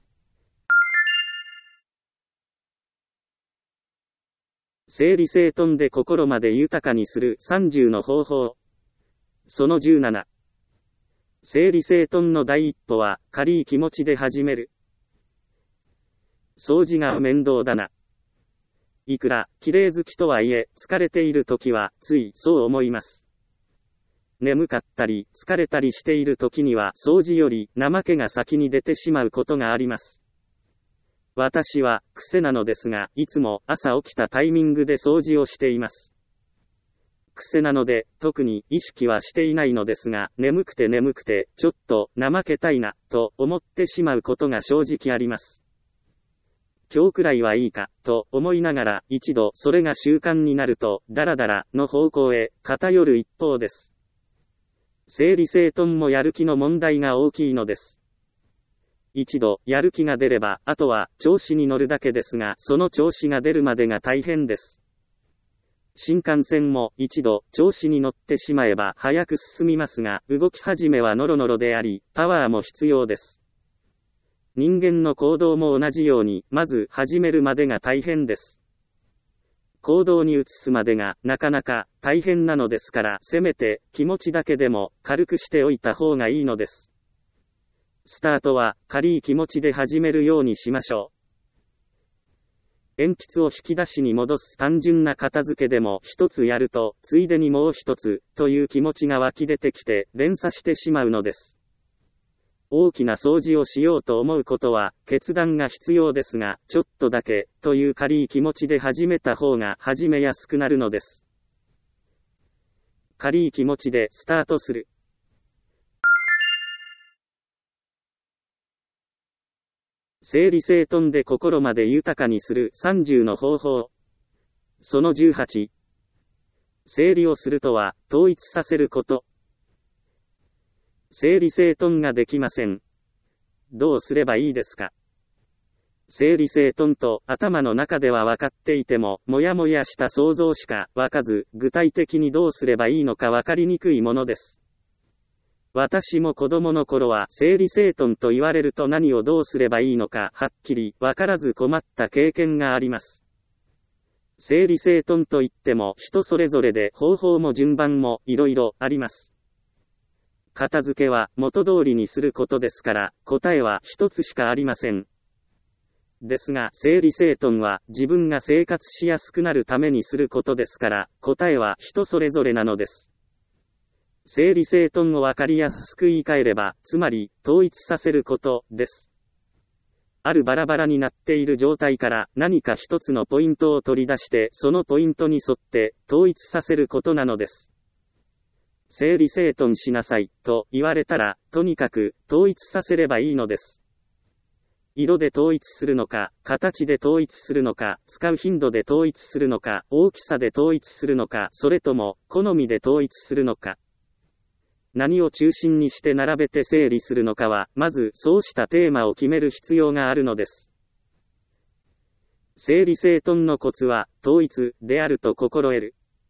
整理整頓で心まで豊かにする30の方法。その17。整理整頓の第一歩は、軽い気持ちで始める。掃除が面倒だな。いくら、綺麗好きとはいえ、疲れている時は、つい、そう思います。眠かったり、疲れたりしている時には、掃除より、怠けが先に出てしまうことがあります。私は、癖なのですが、いつも、朝起きたタイミングで掃除をしています。癖なので、特に意識はしていないのですが、眠くて、ちょっと、怠けたいな、と思ってしまうことが正直あります。今日くらいはいいか、と思いながら、一度それが習慣になると、だらだらの方向へ偏る一方です。整理整頓もやる気の問題が大きいのです。一度やる気が出れば、あとは調子に乗るだけですが、その調子が出るまでが大変です。新幹線も一度調子に乗ってしまえば早く進みますが、動き始めはノロノロであり、パワーも必要です。人間の行動も同じように、まず始めるまでが大変です。行動に移すまでがなかなか大変なのですから、せめて気持ちだけでも軽くしておいた方がいいのです。スタートは軽い気持ちで始めるようにしましょう。鉛筆を引き出しに戻す単純な片付けでも一つやると、ついでにもう一つという気持ちが湧き出てきて連鎖してしまうのです。大きな掃除をしようと思うことは決断が必要ですが、ちょっとだけという軽い気持ちで始めた方が始めやすくなるのです。軽い気持ちでスタートする。整理整頓で心まで豊かにする30の方法。その18。整理をするとは統一させること。整理整頓ができません。どうすればいいですか？整理整頓と頭の中では分かっていても、もやもやした想像しか湧かず、具体的にどうすればいいのか分かりにくいものです。私も子供の頃は整理整頓と言われると何をどうすればいいのかはっきり分からず困った経験があります。整理整頓といっても人それぞれで方法も順番もいろいろあります。片付けは元通りにすることですから、答えは一つしかありません。ですが、整理整頓は自分が生活しやすくなるためにすることですから、答えは人それぞれなのです。整理整頓を分かりやすく言い換えれば、つまり、統一させることです。あるバラバラになっている状態から何か一つのポイントを取り出して、そのポイントに沿って統一させることなのです。整理整頓しなさいと言われたら、とにかく統一させればいいのです。色で統一するのか、形で統一するのか、使う頻度で統一するのか、大きさで統一するのか、それとも好みで統一するのか。何を中心にして並べて整理するのかは、まずそうしたテーマを決める必要があるのです。整理整頓のコツは、統一であると心得る。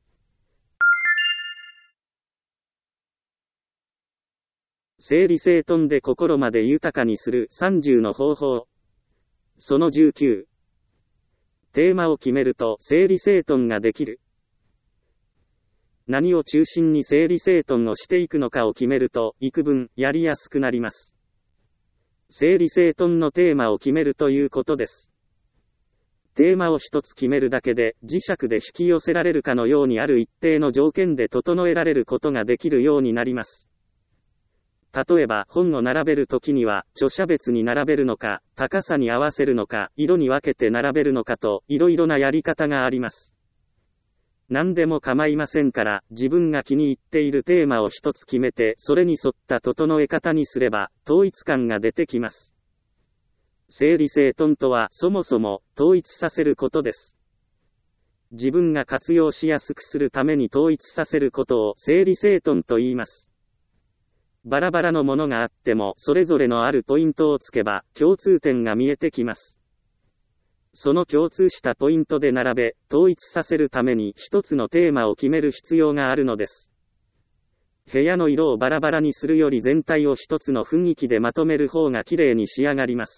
整理整頓で心まで豊かにする30の方法。その19。テーマを決めると整理整頓ができる。何を中心に整理整頓をしていくのかを決めると、幾分やりやすくなります。整理整頓のテーマを決めるということです。テーマを一つ決めるだけで、磁石で引き寄せられるかのようにある一定の条件で整えられることができるようになります。例えば本を並べるときには、著者別に並べるのか、高さに合わせるのか、色に分けて並べるのかと、いろいろなやり方があります。何でも構いませんから、自分が気に入っているテーマを一つ決めて、それに沿った整え方にすれば、統一感が出てきます。整理整頓とは、そもそも、 統一させることです。自分が活用しやすくするために統一させることを整理整頓と言います。バラバラのものがあってもそれぞれのあるポイントをつけば共通点が見えてきます。その共通したポイントで並べ、統一させるために一つのテーマを決める必要があるのです。部屋の色をバラバラにするより全体を一つの雰囲気でまとめる方がきれいに仕上がります。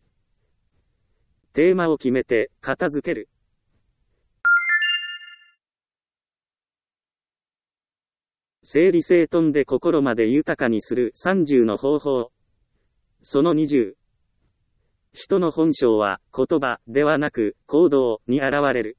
テーマを決めて、片付ける。整理整頓で心まで豊かにする30の方法。その20。人の本性は言葉ではなく行動に現れる。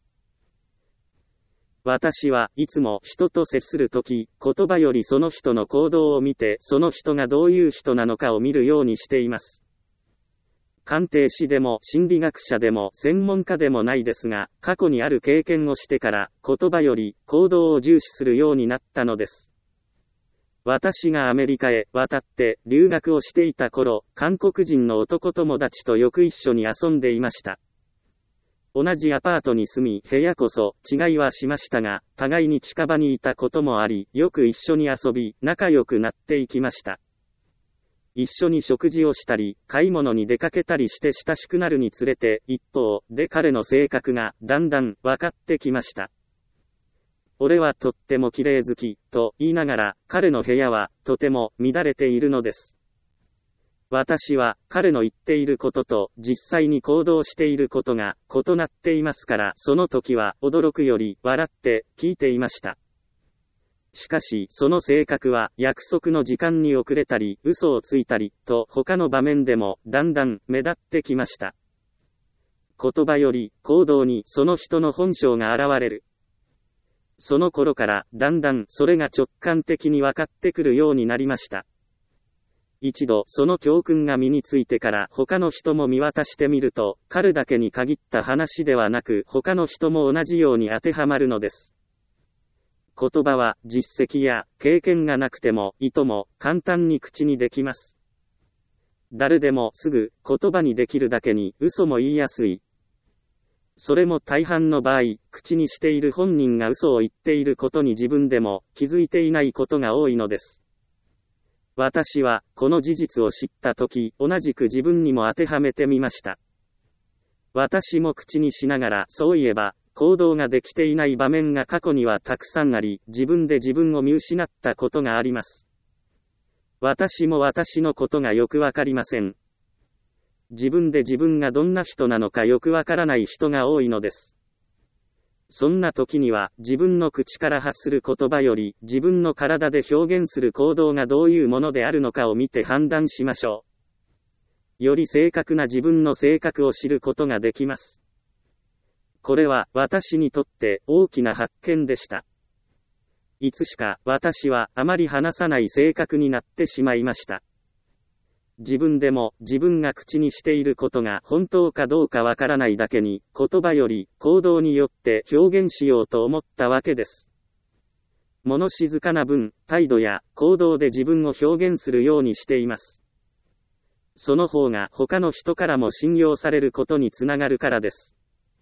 私はいつも人と接するとき、言葉よりその人の行動を見てその人がどういう人なのかを見るようにしています。鑑定士でも心理学者でも専門家でもないですが、過去にある経験をしてから言葉より行動を重視するようになったのです。私がアメリカへ渡って留学をしていた頃、韓国人の男友達とよく一緒に遊んでいました。同じアパートに住み、部屋こそ違いはしましたが、互いに近場にいたこともあり、よく一緒に遊び、仲良くなっていきました。一緒に食事をしたり、買い物に出かけたりして親しくなるにつれて、一方で彼の性格がだんだん分かってきました。俺はとっても綺麗好き、と言いながら、彼の部屋はとても乱れているのです。私は彼の言っていることと実際に行動していることが異なっていますから、その時は驚くより笑って聞いていました。しかしその性格は約束の時間に遅れたり嘘をついたりと他の場面でもだんだん目立ってきました。言葉より行動にその人の本性が現れる。その頃からだんだんそれが直感的に分かってくるようになりました。一度その教訓が身についてから他の人も見渡してみると、彼だけに限った話ではなく他の人も同じように当てはまるのです。言葉は実績や経験がなくてもいとも簡単に口にできます。誰でもすぐ言葉にできるだけに嘘も言いやすい。それも大半の場合、口にしている本人が嘘を言っていることに自分でも気づいていないことが多いのです。私はこの事実を知ったとき、同じく自分にも当てはめてみました。私も口にしながら、そういえば、行動ができていない場面が過去にはたくさんあり、自分で自分を見失ったことがあります。私も私のことがよくわかりません。自分で自分がどんな人なのかよくわからない人が多いのです。そんな時には自分の口から発する言葉より自分の体で表現する行動がどういうものであるのかを見て判断しましょう。より正確な自分の性格を知ることができます。これは私にとって大きな発見でした。いつしか私はあまり話さない性格になってしまいました。自分でも自分が口にしていることが本当かどうかわからないだけに、言葉より行動によって表現しようと思ったわけです。物静かな分、態度や行動で自分を表現するようにしています。その方が他の人からも信用されることにつながるからです。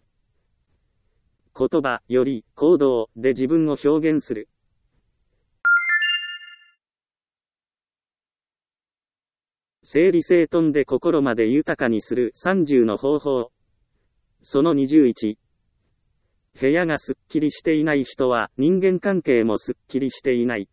言葉より行動で自分を表現する。整理整頓で心まで豊かにする30の方法。その21。部屋がすっきりしていない人は人間関係もすっきりしていない。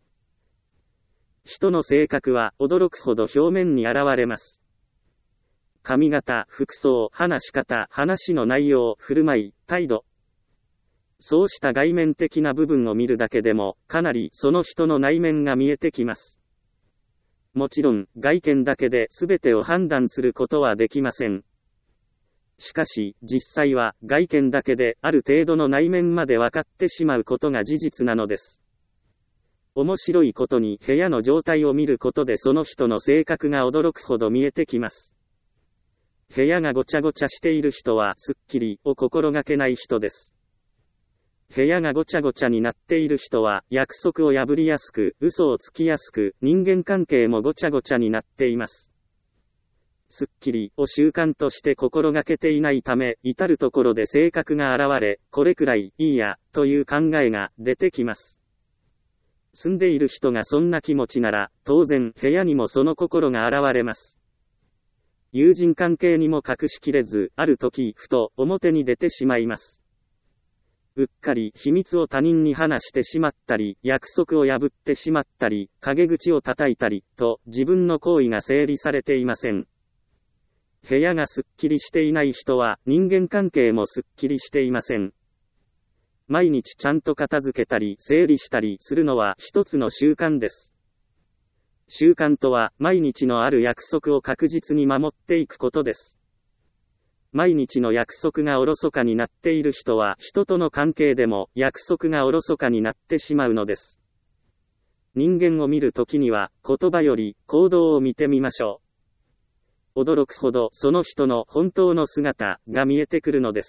人の性格は驚くほど表面に現れます。髪型、服装、話し方、話の内容、振る舞い、態度。そうした外面的な部分を見るだけでも、かなりその人の内面が見えてきます。もちろん、外見だけで全てを判断することはできません。しかし、実際は外見だけである程度の内面まで分かってしまうことが事実なのです。面白いことに部屋の状態を見ることでその人の性格が驚くほど見えてきます。部屋がごちゃごちゃしている人はすっきりを心がけない人です。部屋がごちゃごちゃになっている人は約束を破りやすく、嘘をつきやすく、人間関係もごちゃごちゃになっています。 すっきりを習慣として心がけていないため、至るところで性格が現れ、これくらいいいや、という考えが出てきます。住んでいる人がそんな気持ちなら、当然部屋にもその心が現れます。友人関係にも隠しきれず、ある時、ふと表に出てしまいます。うっかり秘密を他人に話してしまったり、約束を破ってしまったり、陰口を叩いたり、と自分の行為が整理されていません。部屋がすっきりしていない人は、人間関係もすっきりしていません。毎日ちゃんと片付けたり、整理したりするのは一つの習慣です。習慣とは、毎日のある約束を確実に守っていくことです。毎日の約束がおろそかになっている人は、人との関係でも約束がおろそかになってしまうのです。人間を見るときには、言葉より行動を見てみましょう。驚くほどその人の本当の姿が見えてくるのです。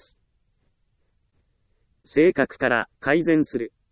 性格から改善する。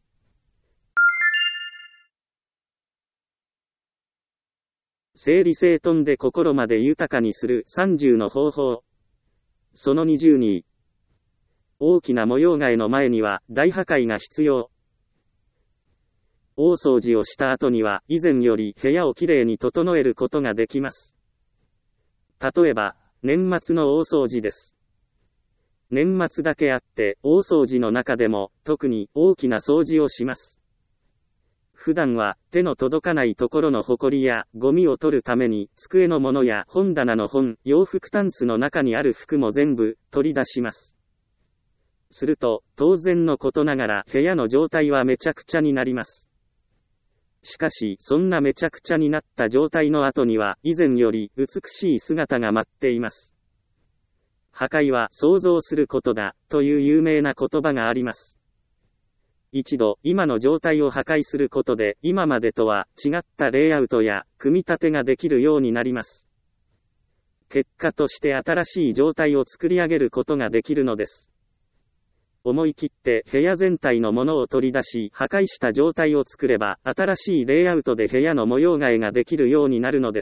整理整頓で心まで豊かにする30の方法。その20に、大きな模様替えの前には大破壊が必要。大掃除をした後には以前より部屋をきれいに整えることができます。例えば、年末の大掃除です。年末だけあって、大掃除の中でも、特に大きな掃除をします。普段は、手の届かないところのほこりや、ゴミを取るために、机のものや本棚の本、洋服タンスの中にある服も全部、取り出します。すると、当然のことながら、部屋の状態はめちゃくちゃになります。しかし、そんなめちゃくちゃになった状態の後には、以前より美しい姿が待っています。破壊は想像することだ、という有名な言葉があります。一度、今の状態を破壊することで、今までとは違ったレイアウトや、組み立てができるようになります。結果として新しい状態を作り上げることができるのです。思い切って部屋全体のものを取り出し、破壊した状態を作れば、新しいレイアウトで部屋の模様替えができるようになるのです。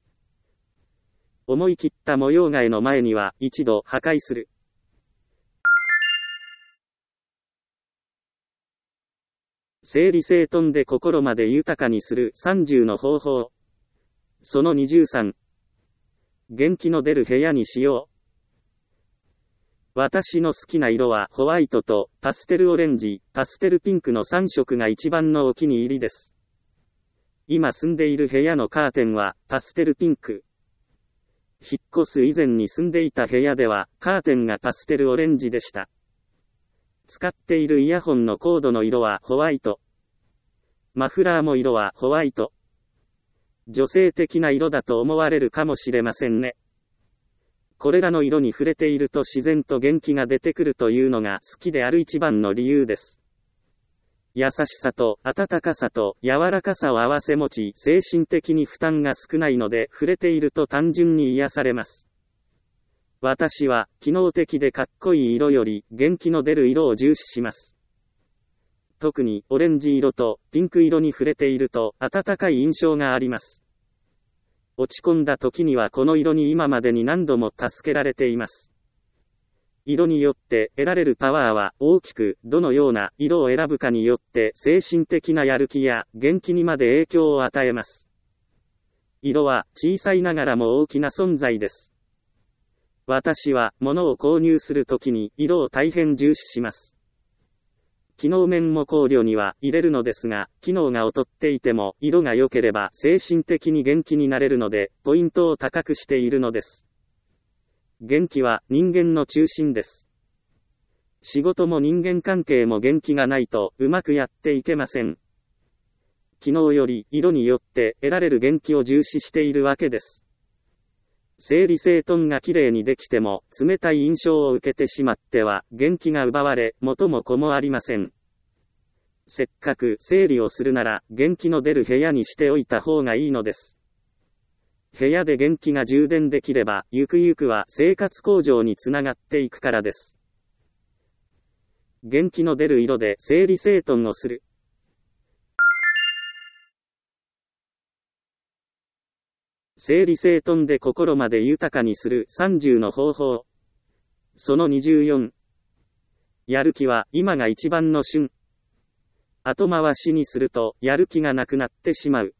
思い切った模様替えの前には、一度破壊する。整理整頓で心まで豊かにする30の方法。その23。元気の出る部屋にしよう。私の好きな色はホワイトとパステルオレンジ、パステルピンクの3色が一番のお気に入りです。今住んでいる部屋のカーテンはパステルピンク。引っ越す以前に住んでいた部屋ではカーテンがパステルオレンジでした。使っているイヤホンのコードの色はホワイト。マフラーも色はホワイト。女性的な色だと思われるかもしれませんね。これらの色に触れていると自然と元気が出てくるというのが好きである一番の理由です。優しさと温かさと柔らかさを併せ持ち、精神的に負担が少ないので触れていると単純に癒されます。私は機能的でかっこいい色より元気の出る色を重視します。特にオレンジ色とピンク色に触れていると温かい印象があります。落ち込んだ時にはこの色に今までに何度も助けられています。色によって得られるパワーは大きく、どのような色を選ぶかによって精神的なやる気や元気にまで影響を与えます。色は小さいながらも大きな存在です。私は物を購入するときに色を大変重視します。機能面も考慮には入れるのですが、機能が劣っていても色が良ければ精神的に元気になれるので、ポイントを高くしているのです。元気は人間の中心です。仕事も人間関係も元気がないとうまくやっていけません。機能より色によって得られる元気を重視しているわけです。整理整頓がきれいにできても冷たい印象を受けてしまっては元気が奪われ元も子もありません。せっかく整理をするなら元気の出る部屋にしておいた方がいいのです。部屋で元気が充電できればゆくゆくは生活向上につながっていくからです。元気の出る色で整理整頓をする。 整理整頓で心まで豊かにする30の方法。その24。やる気は今が一番の旬。後回しにするとやる気がなくなってしまう。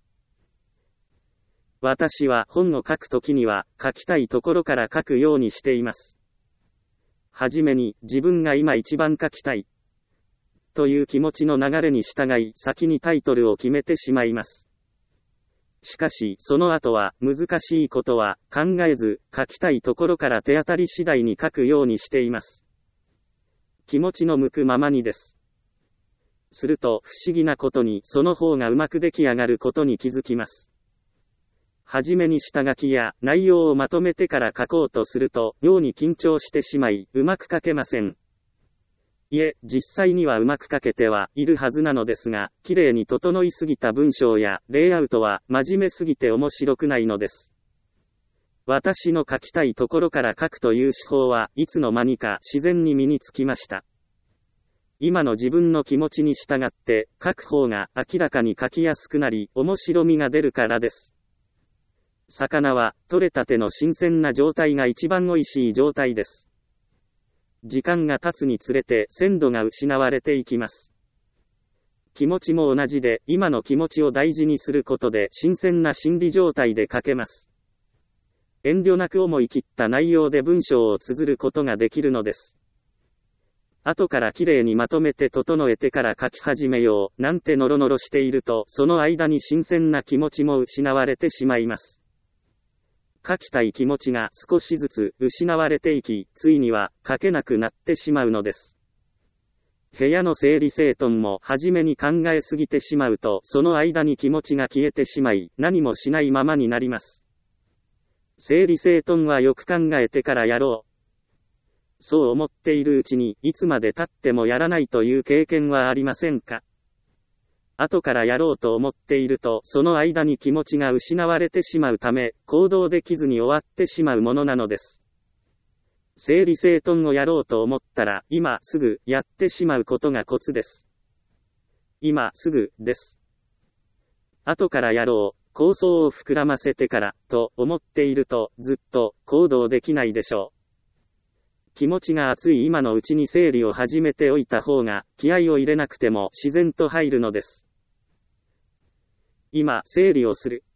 私は本を書くときには書きたいところから書くようにしています。はじめに自分が今一番書きたいという気持ちの流れに従い先にタイトルを決めてしまいます。しかしその後は難しいことは考えず書きたいところから手当たり次第に書くようにしています。気持ちの向くままにです。すると不思議なことにその方がうまく出来上がることに気づきます。はじめに下書きや内容をまとめてから書こうとすると妙に緊張してしまいうまく書けません。いえ、実際にはうまく書けてはいるはずなのですが、きれいに整いすぎた文章やレイアウトは真面目すぎて面白くないのです。私の書きたいところから書くという手法はいつの間にか自然に身につきました。今の自分の気持ちに従って書く方が明らかに書きやすくなり面白みが出るからです。魚は取れたての新鮮な状態が一番おいしい状態です。時間が経つにつれて鮮度が失われていきます。気持ちも同じで、今の気持ちを大事にすることで新鮮な心理状態で書けます。遠慮なく思い切った内容で文章を綴ることができるのです。後からきれいにまとめて整えてから書き始めようなんてノロノロしていると、その間に新鮮な気持ちも失われてしまいます。書きたい気持ちが少しずつ失われていき、ついには書けなくなってしまうのです。部屋の整理整頓も初めに考えすぎてしまうと、その間に気持ちが消えてしまい、何もしないままになります。整理整頓はよく考えてからやろう。そう思っているうちに、いつまで経ってもやらないという経験はありませんか？後からやろうと思っていると、その間に気持ちが失われてしまうため、行動できずに終わってしまうものなのです。整理整頓をやろうと思ったら、今すぐやってしまうことがコツです。今すぐです。後からやろう、構想を膨らませてから、と思っていると、ずっと行動できないでしょう。気持ちが熱い今のうちに整理を始めておいた方が、気合を入れなくても自然と入るのです。今、整理をする。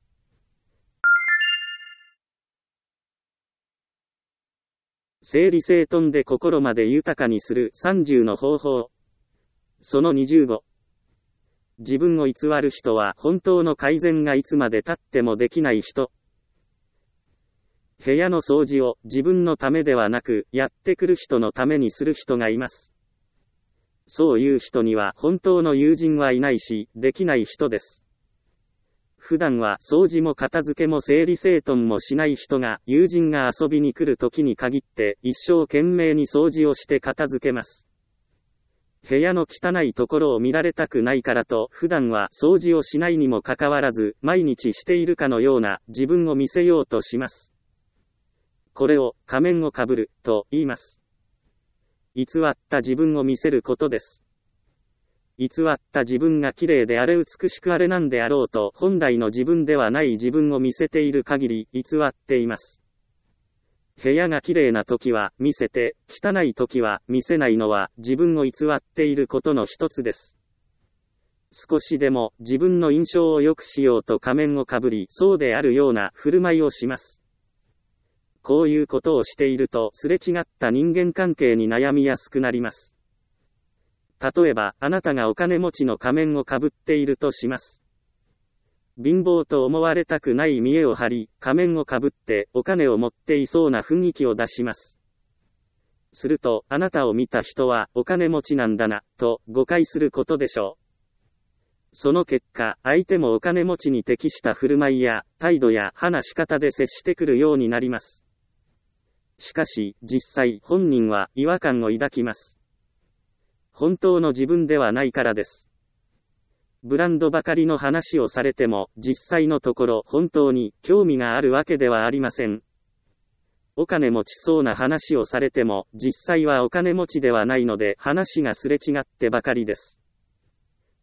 整理整頓で心まで豊かにする30の方法。その25。自分を偽る人は本当の改善がいつまで経ってもできない人。部屋の掃除を自分のためではなく、やってくる人のためにする人がいます。そういう人には本当の友人はいないし、できない人です。普段は掃除も片付けも整理整頓もしない人が、友人が遊びに来る時に限って一生懸命に掃除をして片付けます。部屋の汚いところを見られたくないからと、普段は掃除をしないにもかかわらず、毎日しているかのような自分を見せようとします。これを仮面をかぶると言います。偽った自分を見せることです。偽った自分が綺麗であれ美しくあれなんであろうと、本来の自分ではない自分を見せている限り偽っています。部屋が綺麗な時は見せて、汚い時は見せないのは自分を偽っていることの一つです。少しでも自分の印象を良くしようと仮面をかぶり、そうであるような振る舞いをします。こういうことをしていると、すれ違った人間関係に悩みやすくなります。例えば、あなたがお金持ちの仮面をかぶっているとします。貧乏と思われたくない見栄を張り、仮面をかぶってお金を持っていそうな雰囲気を出します。すると、あなたを見た人はお金持ちなんだな、と誤解することでしょう。その結果、相手もお金持ちに適した振る舞いや態度や話し方で接してくるようになります。しかし、実際、本人は違和感を抱きます。本当の自分ではないからです。ブランドばかりの話をされても、実際のところ本当に興味があるわけではありません。お金持ちそうな話をされても、実際はお金持ちではないので話がすれ違ってばかりです。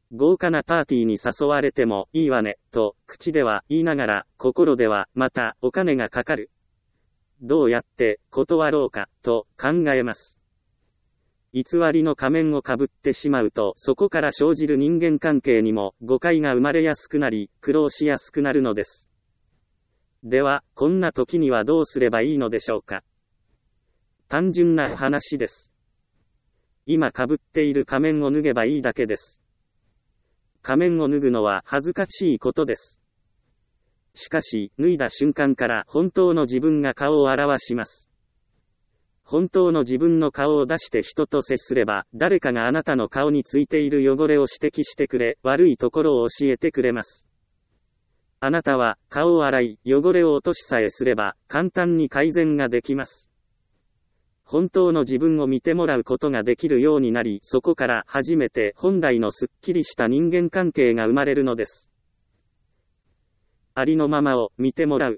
豪華なパーティーに誘われてもいいわね、と口では言いながら、心ではまたお金がかかる。どうやって断ろうか、と考えます。偽りの仮面をかぶってしまうと、そこから生じる人間関係にも誤解が生まれやすくなり、苦労しやすくなるのです。では、こんな時にはどうすればいいのでしょうか。単純な話です。今かぶっている仮面を脱げばいいだけです。仮面を脱ぐのは恥ずかしいことです。しかし、脱いだ瞬間から本当の自分が顔を現します。本当の自分の顔を出して人と接すれば、誰かがあなたの顔についている汚れを指摘してくれ、悪いところを教えてくれます。あなたは、顔を洗い、汚れを落としさえすれば、簡単に改善ができます。本当の自分を見てもらうことができるようになり、そこから初めて本来のすっきりした人間関係が生まれるのです。ありのままを見てもらう。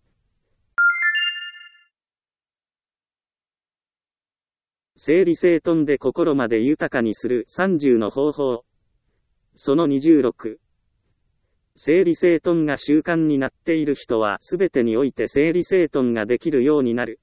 整理整頓で心まで豊かにする30の方法。その26。整理整頓が習慣になっている人はすべてにおいて整理整頓ができるようになる。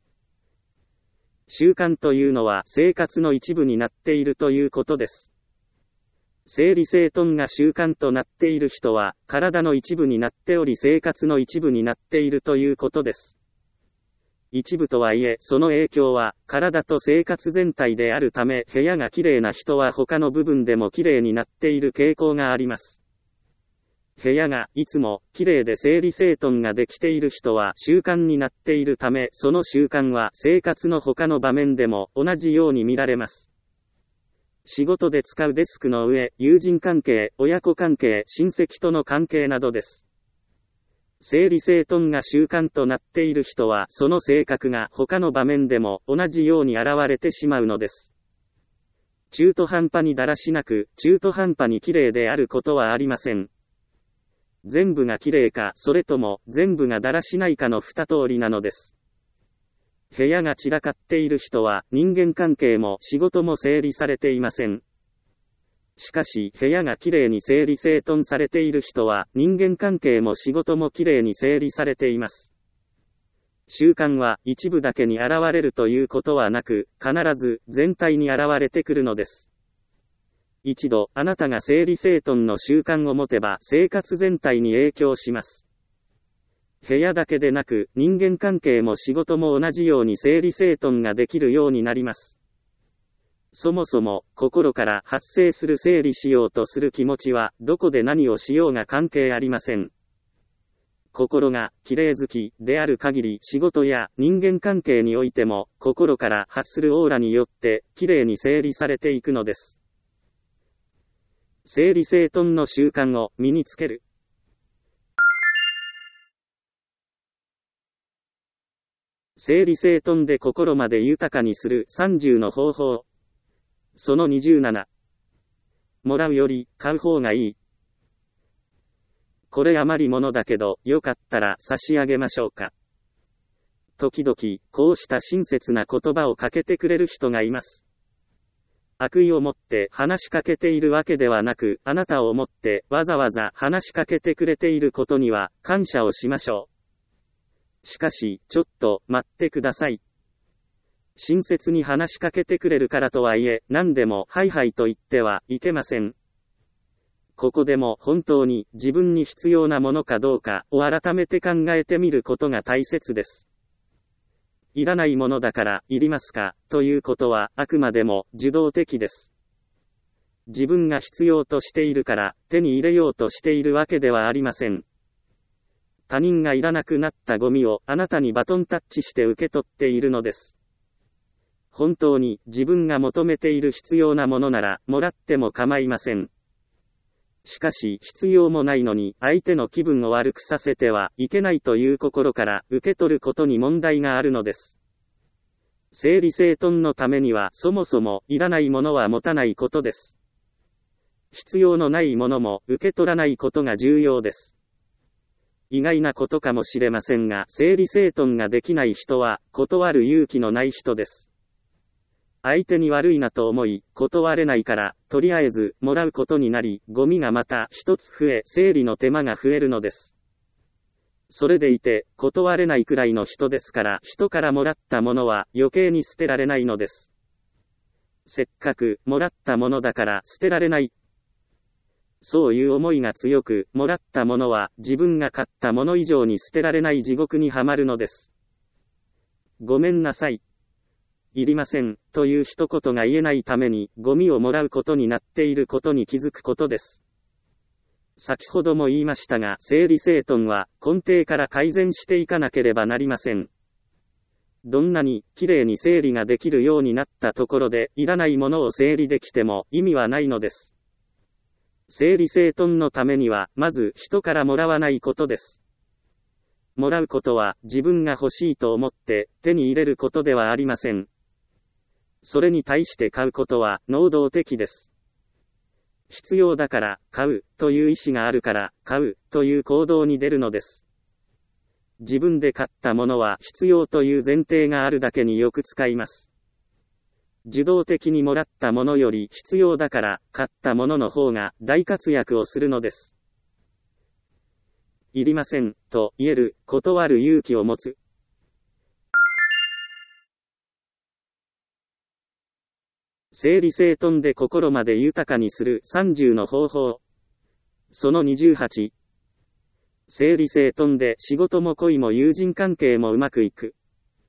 習慣というのは生活の一部になっているということです。整理整頓が習慣となっている人は体の一部になっており生活の一部になっているということです。一部とはいえ、その影響は体と生活全体であるため、部屋がきれいな人は他の部分でもきれいになっている傾向があります。部屋がいつもきれいで整理整頓ができている人は習慣になっているため、その習慣は生活の他の場面でも同じように見られます。仕事で使うデスクの上、友人関係、親子関係、親戚との関係などです。整理整頓が習慣となっている人は、その性格が他の場面でも同じように現れてしまうのです。中途半端にだらしなく、中途半端に綺麗であることはありません。全部が綺麗か、それとも全部がだらしないかの二通りなのです。部屋が散らかっている人は、人間関係も仕事も整理されていません。しかし、部屋がきれいに整理整頓されている人は、人間関係も仕事もきれいに整理されています。習慣は一部だけに現れるということはなく、必ず全体に現れてくるのです。一度、あなたが整理整頓の習慣を持てば、生活全体に影響します。部屋だけでなく、人間関係も仕事も同じように整理整頓ができるようになります。そもそも、心から発生する整理しようとする気持ちは、どこで何をしようが関係ありません。心が、綺麗好きである限り、仕事や人間関係においても、心から発するオーラによって、綺麗に整理されていくのです。整理整頓の習慣を身につける。整理整頓で心まで豊かにする30の方法。その27。もらうより買う方がいい。これ余り物だけど、よかったら差し上げましょうか。時々、こうした親切な言葉をかけてくれる人がいます。悪意を持って話しかけているわけではなく、あなたを思ってわざわざ話しかけてくれていることには感謝をしましょう。しかし、ちょっと待ってください。親切に話しかけてくれるからとはいえ、何でもはいはいと言ってはいけません。ここでも本当に自分に必要なものかどうかを改めて考えてみることが大切です。いらないものだからいりますかということはあくまでも受動的です。自分が必要としているから手に入れようとしているわけではありません。他人がいらなくなったゴミをあなたにバトンタッチして受け取っているのです。本当に自分が求めている必要なものならもらっても構いません。しかし必要もないのに相手の気分を悪くさせてはいけないという心から受け取ることに問題があるのです。整理整頓のためにはそもそもいらないものは持たないことです。必要のないものも受け取らないことが重要です。意外なことかもしれませんが、整理整頓ができない人は断る勇気のない人です。 相手に悪いなと思い、断れないから、とりあえず、もらうことになり、ゴミがまた一つ増え、整理の手間が増えるのです。それでいて、断れないくらいの人ですから、人からもらったものは余計に捨てられないのです。せっかく、もらったものだから捨てられない。そういう思いが強く、もらったものは自分が買ったもの以上に捨てられない地獄にはまるのです。ごめんなさい。いりません、という一言が言えないために、ゴミをもらうことになっていることに気づくことです。先ほども言いましたが、整理整頓は根底から改善していかなければなりません。どんなにきれいに整理ができるようになったところで、いらないものを整理できても意味はないのです。整理整頓のためには、まず人からもらわないことです。もらうことは自分が欲しいと思って手に入れることではありません。それに対して買うことは能動的です。必要だから買うという意思があるから買うという行動に出るのです。自分で買ったものは必要という前提があるだけによく使います。受動的にもらったものより必要だから買ったものの方が大活躍をするのです。いりませんと言える、断る勇気を持つ。整理整頓で心まで豊かにする30の方法。その28。整理整頓で仕事も恋も友人関係もうまくいく。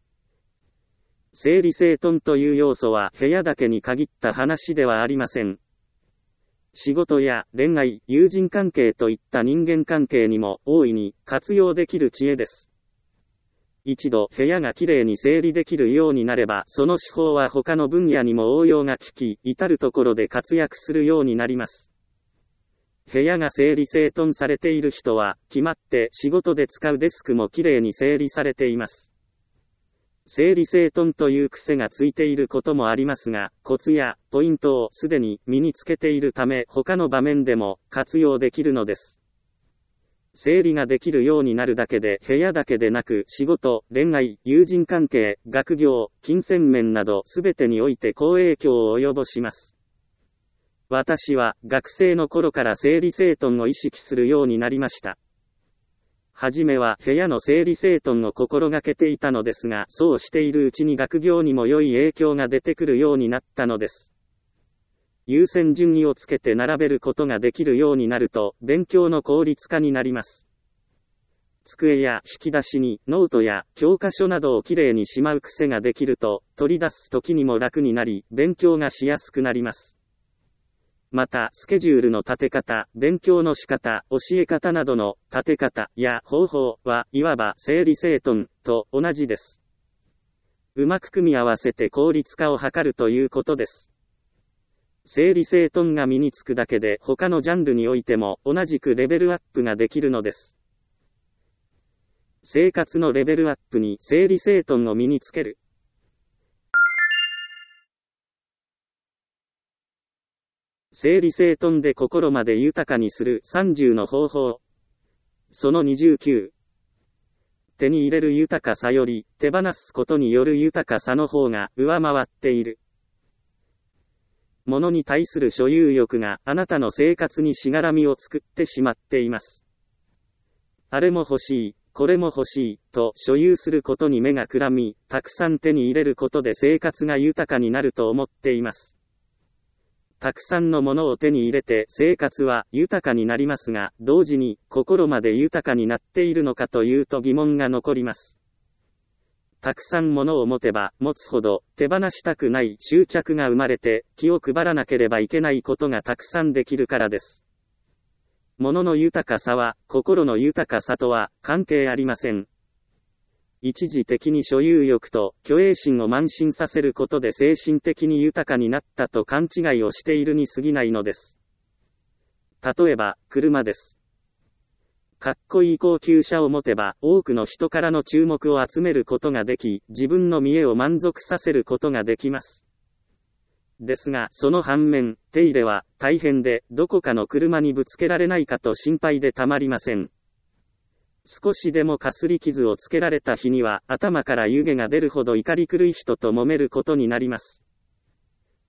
整理整頓という要素は部屋だけに限った話ではありません。仕事や恋愛、友人関係といった人間関係にも大いに活用できる知恵です。一度部屋がきれいに整理できるようになれば、その手法は他の分野にも応用が利き、至るところで活躍するようになります。部屋が整理整頓されている人は、決まって仕事で使うデスクもきれいに整理されています。整理整頓という癖がついていることもありますが、コツやポイントをすでに身につけているため、他の場面でも活用できるのです。整理ができるようになるだけで、部屋だけでなく仕事、恋愛、友人関係、学業、金銭面などすべてにおいて好影響を及ぼします。私は学生の頃から整理整頓を意識するようになりました。はじめは部屋の整理整頓を心がけていたのですが、そうしているうちに学業にも良い影響が出てくるようになったのです。優先順位をつけて並べることができるようになると、勉強の効率化になります。机や引き出しにノートや教科書などをきれいにしまう癖ができると、取り出す時にも楽になり、勉強がしやすくなります。また、スケジュールの立て方、勉強の仕方、教え方などの立て方や方法は、いわば整理整頓と同じです。うまく組み合わせて効率化を図るということです。整理整頓が身につくだけで他のジャンルにおいても同じくレベルアップができるのです。生活のレベルアップに整理整頓を身につける。整理整頓で心まで豊かにする30の方法。その29。手に入れる豊かさより手放すことによる豊かさの方が上回っている。物に対する所有欲があなたの生活にしがらみを作ってしまっています。あれも欲しい、これも欲しい、と所有することに目がくらみ、たくさん手に入れることで生活が豊かになると思っています。たくさんのものを手に入れて生活は豊かになりますが、同時に心まで豊かになっているのかというと疑問が残ります。たくさん物を持てば持つほど手放したくない執着が生まれて気を配らなければいけないことがたくさんできるからです。物の豊かさは心の豊かさとは関係ありません。一時的に所有欲と虚栄心を慢心させることで精神的に豊かになったと勘違いをしているに過ぎないのです。例えば、車です。かっこいい高級車を持てば多くの人からの注目を集めることができ、自分の見栄を満足させることができます。ですが、その反面、手入れは大変で、どこかの車にぶつけられないかと心配でたまりません。少しでもかすり傷をつけられた日には、頭から湯気が出るほど怒り狂い人と揉めることになります。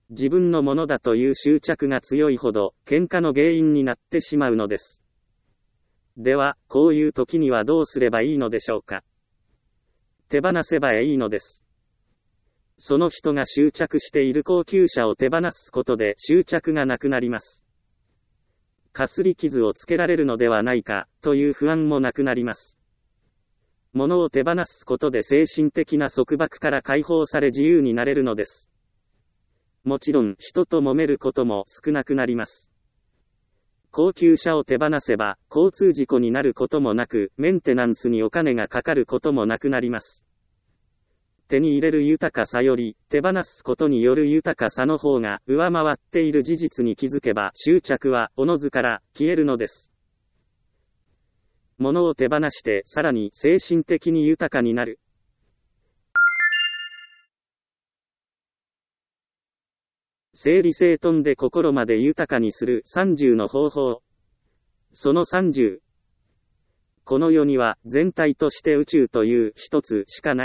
自分のものだという執着が強いほど、喧嘩の原因になってしまうのです。では、こういう時にはどうすればいいのでしょうか。手放せばいいのです。その人が執着している高級車を手放すことで執着がなくなります。かすり傷をつけられるのではないか、という不安もなくなります。物を手放すことで精神的な束縛から解放され自由になれるのです。もちろん人と揉めることも少なくなります。高級車を手放せば交通事故になることもなく、メンテナンスにお金がかかることもなくなります。手に入れる豊かさより手放すことによる豊かさの方が上回っている事実に気づけば執着はおのずから消えるのです。物を手放してさらに精神的に豊かになる。整理整頓で心まで豊かにする30の方法。その30。この世には全体として宇宙という一つしかない。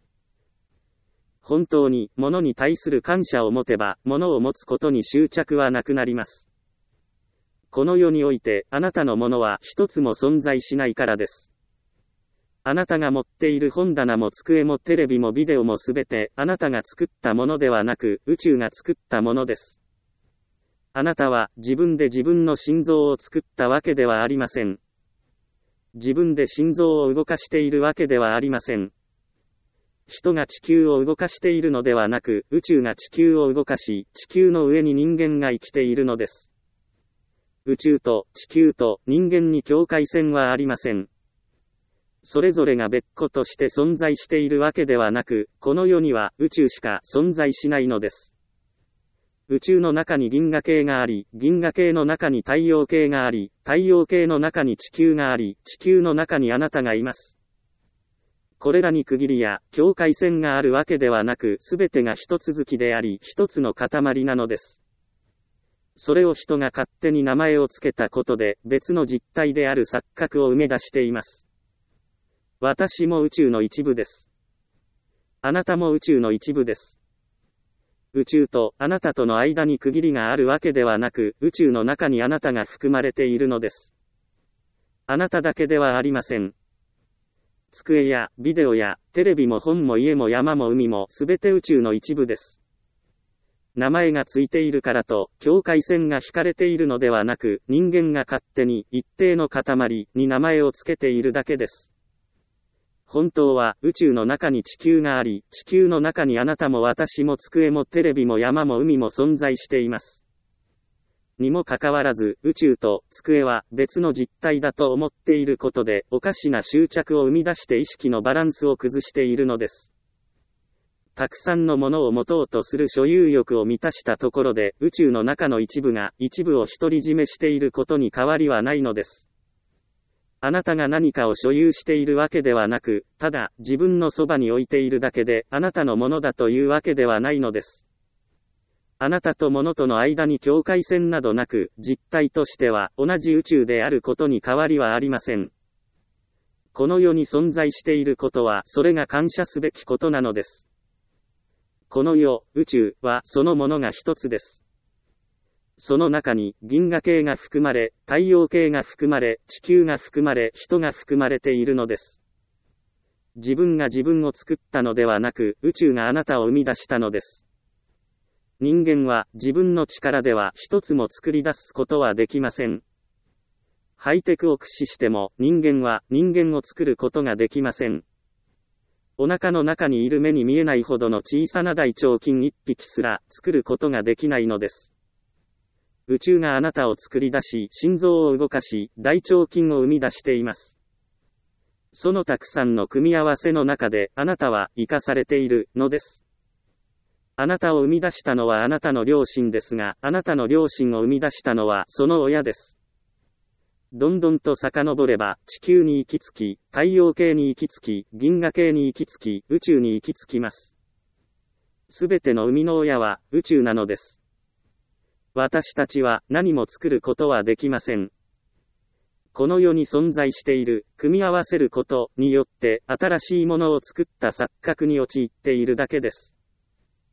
本当に物に対する感謝を持てば物を持つことに執着はなくなります。この世においてあなたのものは一つも存在しないからです。あなたが持っている本棚も机もテレビもビデオもすべてあなたが作ったものではなく宇宙が作ったものです。あなたは自分で自分の心臓を作ったわけではありません。自分で心臓を動かしているわけではありません。人が地球を動かしているのではなく、宇宙が地球を動かし、地球の上に人間が生きているのです。宇宙と地球と人間に境界線はありません。それぞれが別個として存在しているわけではなく、この世には宇宙しか存在しないのです。宇宙の中に銀河系があり、銀河系の中に太陽系があり、太陽系の中に地球があり、地球の中にあなたがいます。これらに区切りや境界線があるわけではなく、すべてが一続きであり、一つの塊なのです。それを人が勝手に名前をつけたことで、別の実体である錯覚を生み出しています。私も宇宙の一部です。あなたも宇宙の一部です。宇宙とあなたとの間に区切りがあるわけではなく、宇宙の中にあなたが含まれているのです。あなただけではありません。机やビデオやテレビも本も家も山も海もすべて宇宙の一部です。名前がついているからと境界線が引かれているのではなく、人間が勝手に一定の塊に名前をつけているだけです。本当は宇宙の中に地球があり、地球の中にあなたも私も机もテレビも山も海も存在しています。にもかかわらず、宇宙と机は別の実体だと思っていることで、おかしな執着を生み出して意識のバランスを崩しているのです。たくさんのものを持とうとする所有欲を満たしたところで、宇宙の中の一部が一部を独り占めしていることに変わりはないのです。あなたが何かを所有しているわけではなく、ただ自分のそばに置いているだけで、あなたのものだというわけではないのです。あなたと物との間に境界線などなく、実体としては同じ宇宙であることに変わりはありません。この世に存在していることは、それが感謝すべきことなのです。この世、宇宙はそのものが一つです。その中に銀河系が含まれ、太陽系が含まれ、地球が含まれ、人が含まれているのです。自分が自分を作ったのではなく、宇宙があなたを生み出したのです。人間は自分の力では一つも作り出すことはできません。ハイテクを駆使しても人間は人間を作ることができません。お腹の中にいる目に見えないほどの小さな大腸菌一匹すら作ることができないのです。宇宙があなたを作り出し、心臓を動かし、大腸菌を生み出しています。そのたくさんの組み合わせの中であなたは生かされているのです。あなたを生み出したのはあなたの両親ですが、あなたの両親を生み出したのはその親です。どんどんと遡れば、地球に行き着き、太陽系に行き着き、銀河系に行き着き、宇宙に行き着きます。すべての生みの親は宇宙なのです。私たちは何も作ることはできません。この世に存在している、組み合わせることによって新しいものを作った錯覚に陥っているだけです。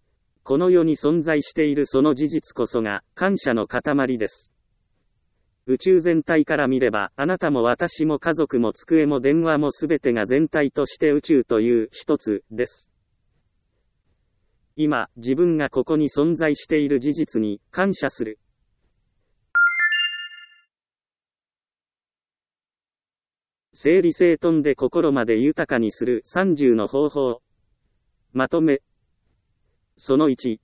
この世に存在しているその事実こそが感謝の塊です。宇宙全体から見れば、あなたも私も家族も机も電話もすべてが全体として宇宙という一つです。今、自分がここに存在している事実に感謝する。整理整頓で心まで豊かにする30の方法。まとめ。その1。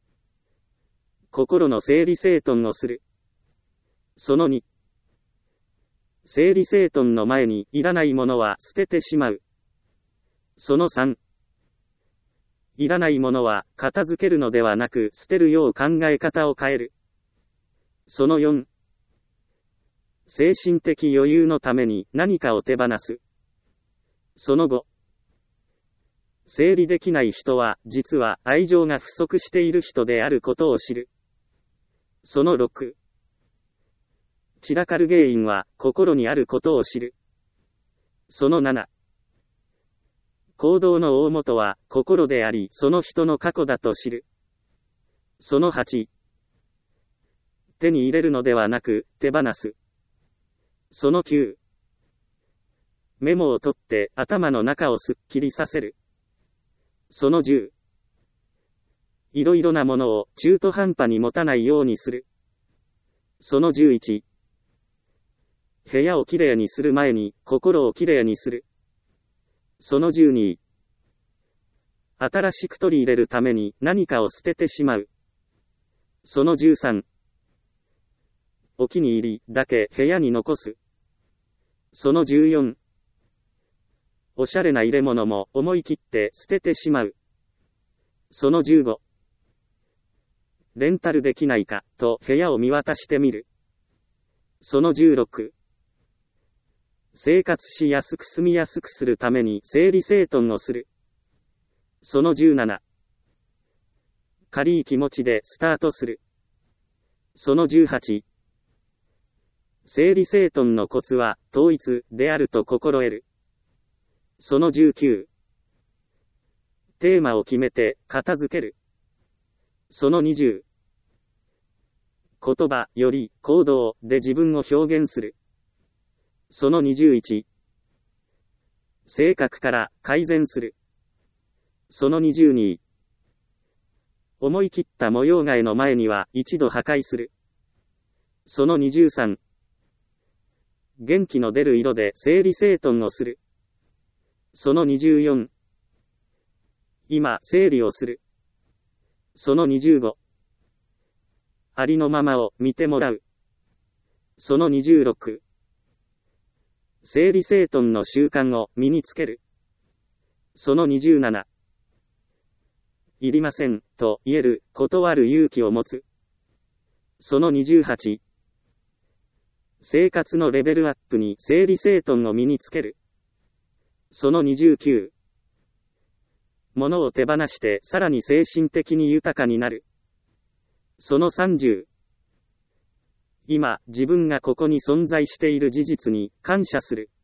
心の整理整頓をする。その2。整理整頓の前にいらないものは捨ててしまう。その3。いらないものは片付けるのではなく捨てるよう考え方を変える。その4。精神的余裕のために何かを手放す。その5。整理できない人は実は愛情が不足している人であることを知る。その6。散らかる原因は心にあることを知る。その7。行動の大元は心でありその人の過去だと知る。その8。手に入れるのではなく手放す。その9。メモを取って頭の中をすっきりさせる。その10。いろいろなものを中途半端に持たないようにする。その11。部屋をきれいにする前に心をきれいにする。その12。新しく取り入れるために何かを捨ててしまう。その13。お気に入りだけ部屋に残す。その14。おしゃれな入れ物も思い切って捨ててしまう。その15。レンタルできないかと部屋を見渡してみる。その16。生活しやすく住みやすくするために整理整頓をする。その17。軽い気持ちでスタートする。その18。整理整頓のコツは統一であると心得る。その19。テーマを決めて片付ける。その20。言葉より行動で自分を表現する。その21。性格から改善する。その22。思い切った模様替えの前には一度破壊する。その23。元気の出る色で整理整頓をする。その24。今整理をする。その25。ありのままを見てもらう。その26。整理整頓の習慣を身につける。その27。いりません、と言える、断る勇気を持つ。その28。生活のレベルアップに整理整頓を身につける。その29。物を手放してさらに精神的に豊かになる。その30。今、自分がここに存在している事実に感謝する。